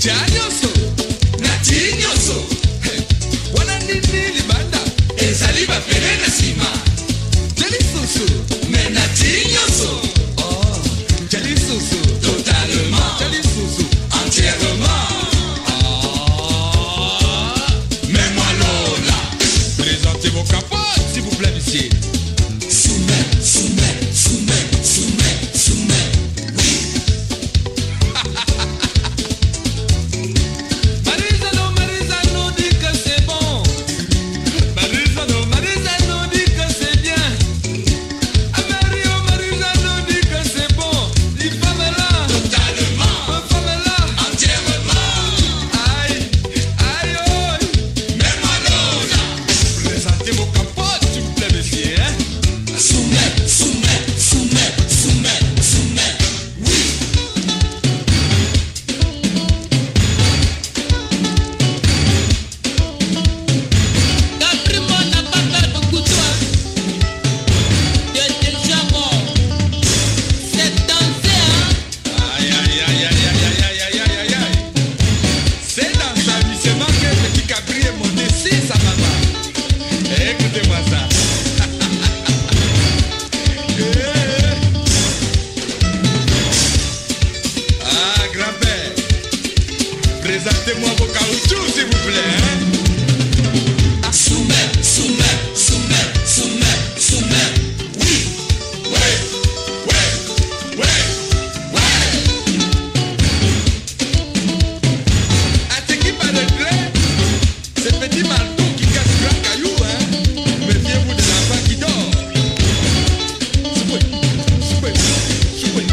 Janyoso, Natinyoso, wana nini libanda, ezali ba pere na sima. Jalisusu, mais Natinyoso, oh, Jalisusu, totalement, Jalisusu, entièrement. Oh, mais moi Lola, présentez vos capotes s'il vous plaît, monsieur. Soumet, soumet, soumet, soumet, soumet, oui. Marisa no, Marisa no dit que c'est bon. Marisa no, Marisa no dit que c'est bien. Amario, Marisa no dit que c'est bon. Les femmes là, totalement. Les femmes là, entièrement. Aïe, aïe, aïe. Mais moi Lola, présentez vos capotes s'il vous plaît, monsieur, hein. Soumet, soumet, soumet, soumet, soumet, oui. Gabriel n'a pas peur de couteau. Tu es déjà mort. C'est danser, hein. Aïe, aïe, aïe, aïe, aïe, aïe, aïe, aïe, aïe, aïe, aïe. C'est dans sa vie, c'est manqué petit Gabriel est monté sur sa maman. Écoutez-moi ça. Ah, grand-père, présentez-moi vos caoutchoucs, s'il vous plaît, hein. Soumet, soumet, soumet, soumet, soumet, oui, ouais, ouais, ouais, ouais. À ce qui paraît vrai, c'est petit marteau qui casse grand caillou, hein. Méfiez-vous de l'enfant qui dort. Souper, souper, souper, souper.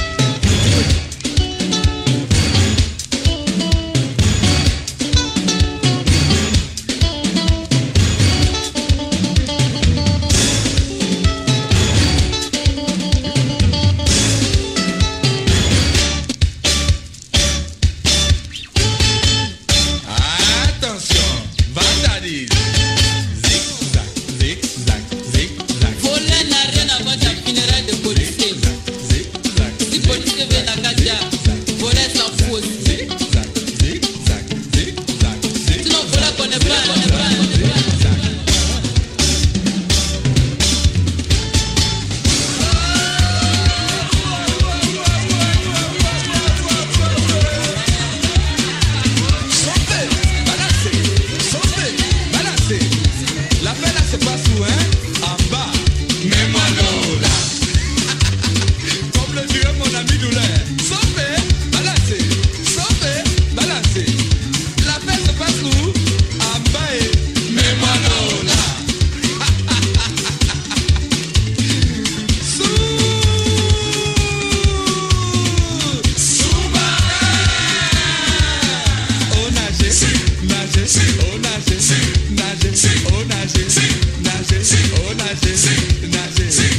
Attention, vandalise. Zig-zag, zig-zag, zig-zag. Voler n'a rien à voir d'un funérail de policier. Zig-zag, Si policier veut la cadia, voler s'en fout. zig-zag, zig-zag, zig-zag, zig-zag. Sinon, voler connaît pas, connaît pas. Sautez, balancez, sautez, balancez. La paix là c'est pas sous, hein, en bas. Mais moi Lola, comme le dirait mon ami Douleur. Sautez, balancez, sautez, balancez. La paix c'est pas sous, en bas et mais moi Lola. Sous, sous-marin. Oh nager, nager, oh nager, nager, oh nager, nager, oh nager, nager.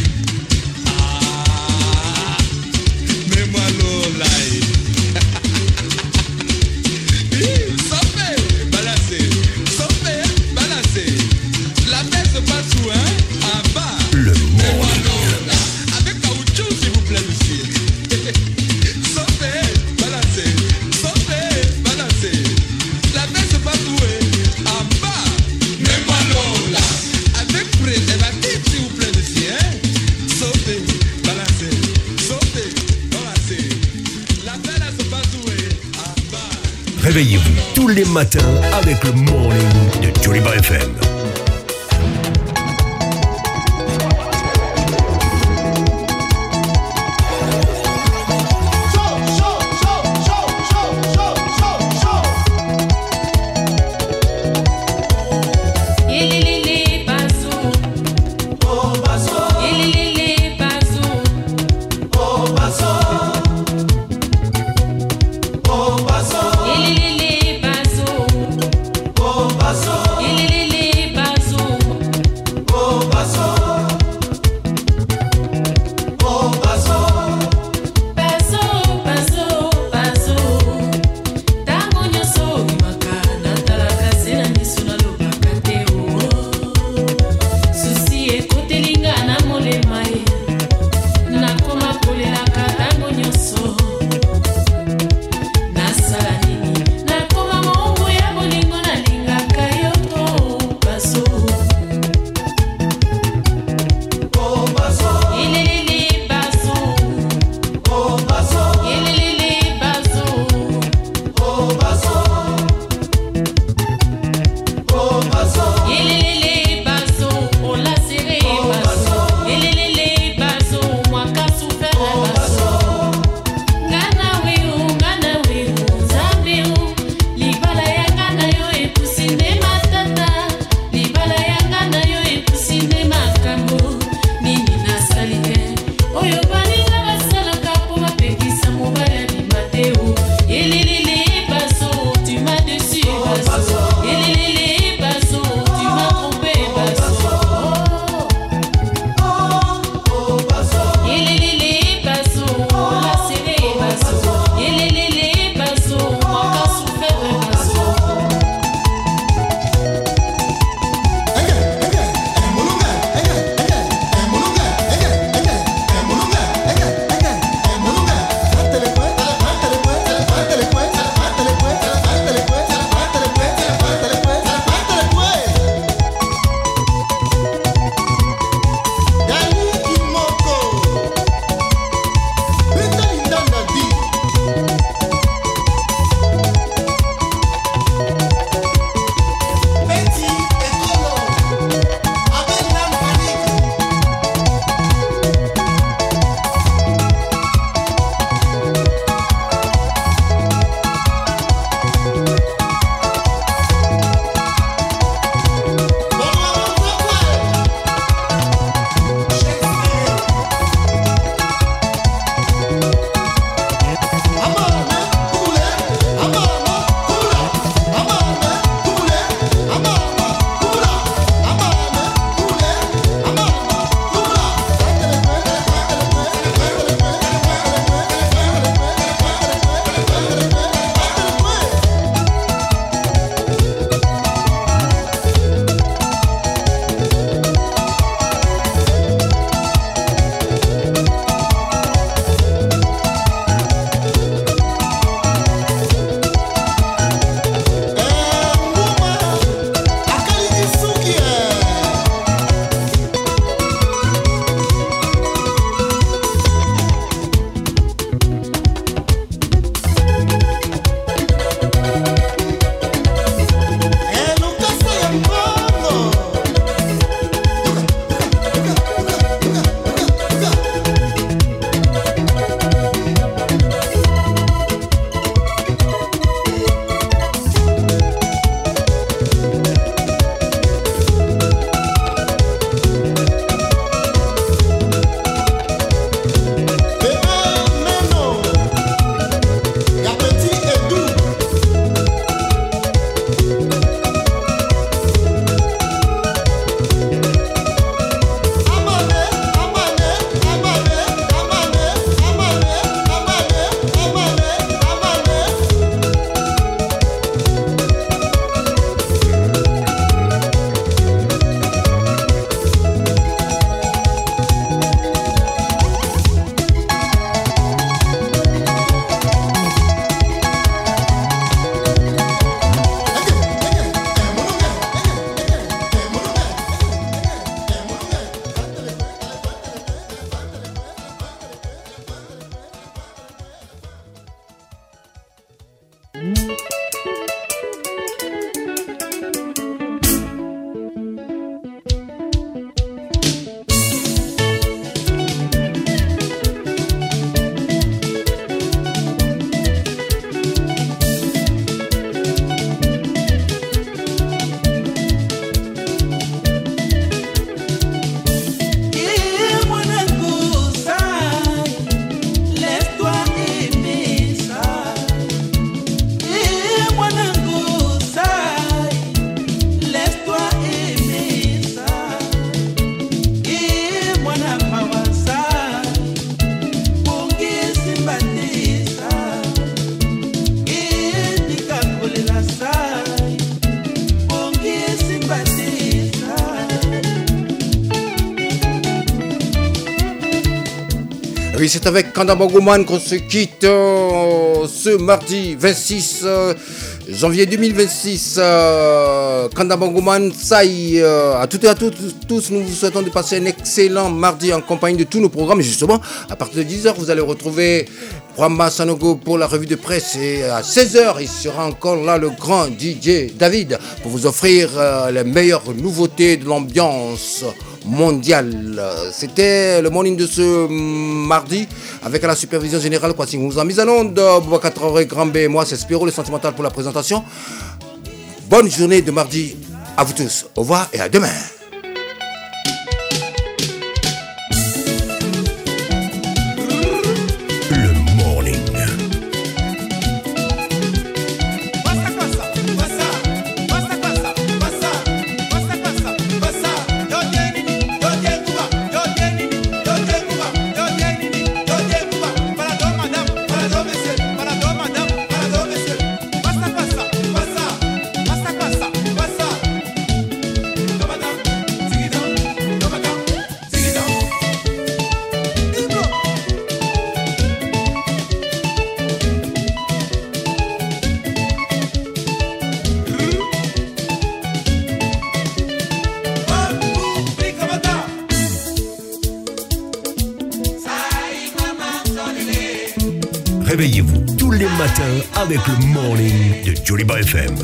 Ah, mais moi Lola. Sauvez, balancez, sauvez, balancez. La paix se passe où, hein? En bas. Le Mais moi Lola. Avec caoutchouc, s'il vous plaît, monsieur. Sauvez, balancez, sauvez, balancez. La paix se passe où, hein? En bas. Mais moi Lola. Avec préservatif, s'il vous plaît, monsieur, hein? Sauvez, balancez, sauvez, balancez. La paix là se passe où, hein? En bas. Réveillez-vous tous les matins avec le morning de Joliba F M. Ililili bazo, oh bazo. Ililili bazo, oh bazo. Oh bazo. Ililili bazo, oh bazo. Ililili oui, c'est avec Kanda Bangoman qu'on se quitte euh, ce mardi vingt-six euh, janvier deux mille vingt-six. Euh, Kanda Bangoman, ça y est, euh, à toutes et à tous, tous, nous vous souhaitons de passer un excellent mardi en compagnie de tous nos programmes. Et justement, à partir de dix heures, vous allez retrouver Brahma Sanogo pour la revue de presse. Et à seize heures, il sera encore là le grand D J David pour vous offrir euh, les meilleures nouveautés de l'ambiance mondiale. C'était le morning de ce mardi avec à la supervision générale Kwasi Moussa. Mise en onde, Boubacar Traoré, Grand B, moi c'est Spiro le sentimental pour la présentation. Bonne journée de mardi à vous tous. Au revoir et à demain. Réveillez-vous tous les matins avec le morning de Joliba F M.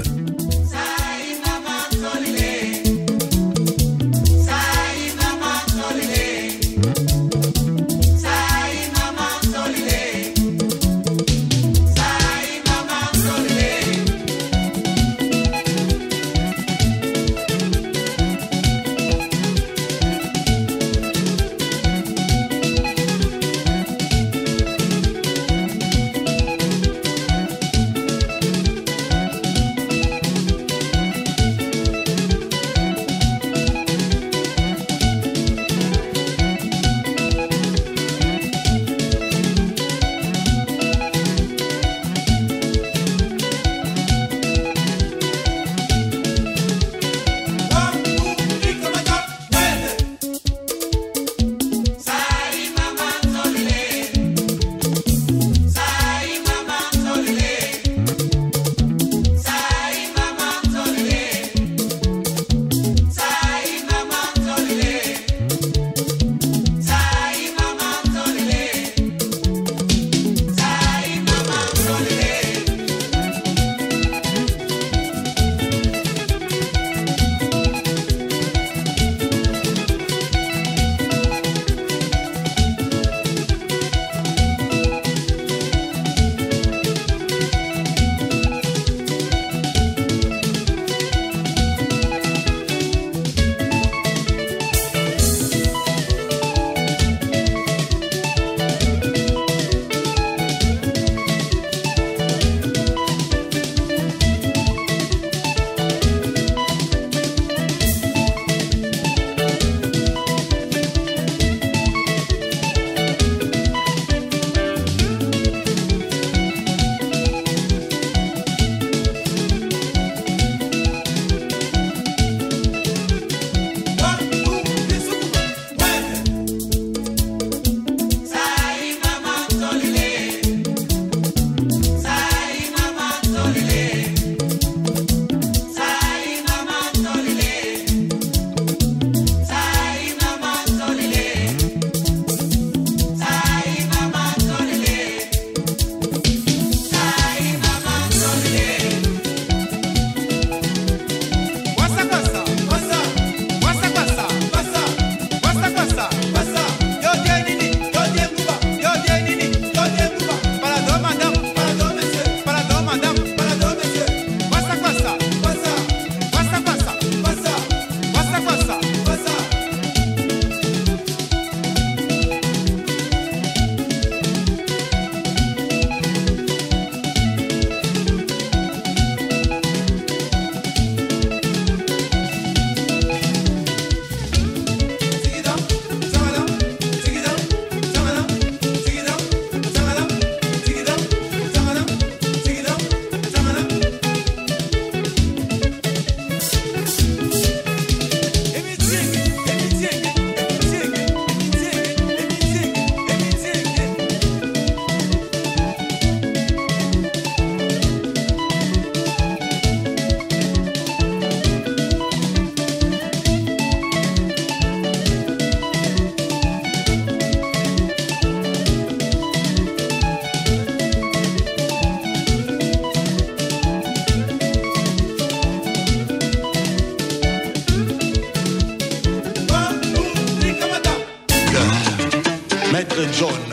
jaune.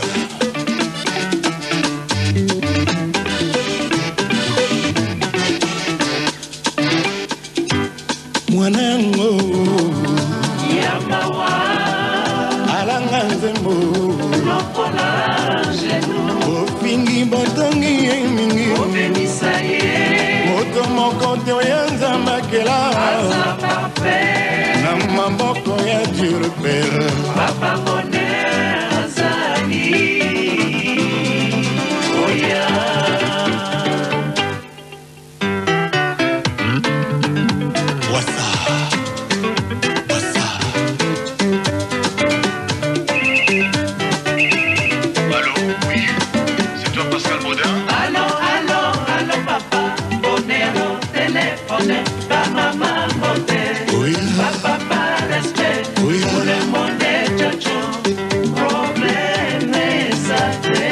Mwanango Yamawa Alanga nzembo Lokola genu Ofingi botongi mingi Obemisa ye Moto moko te oyanza makela Asa parfait Na maboko ya Dieu Papa Mone Azali Oya Wassa Wassa Allô, oui, c'est toi Pascal Baudin? Allô, allô, allô papa Bonero, téléphone Ta maman moté Oui Papa, pas respect Oui Pour le monde est tchatcho Problème est saté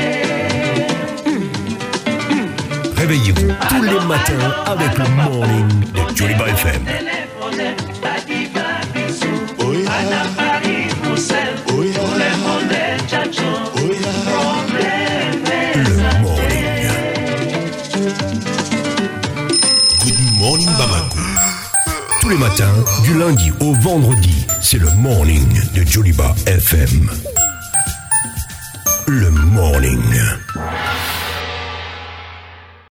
Réveillez-vous tous les matins avec le morning de Joliba F M. Good morning Bamako. Tous les matins, du lundi au vendredi, c'est le morning de Joliba F M. Le morning.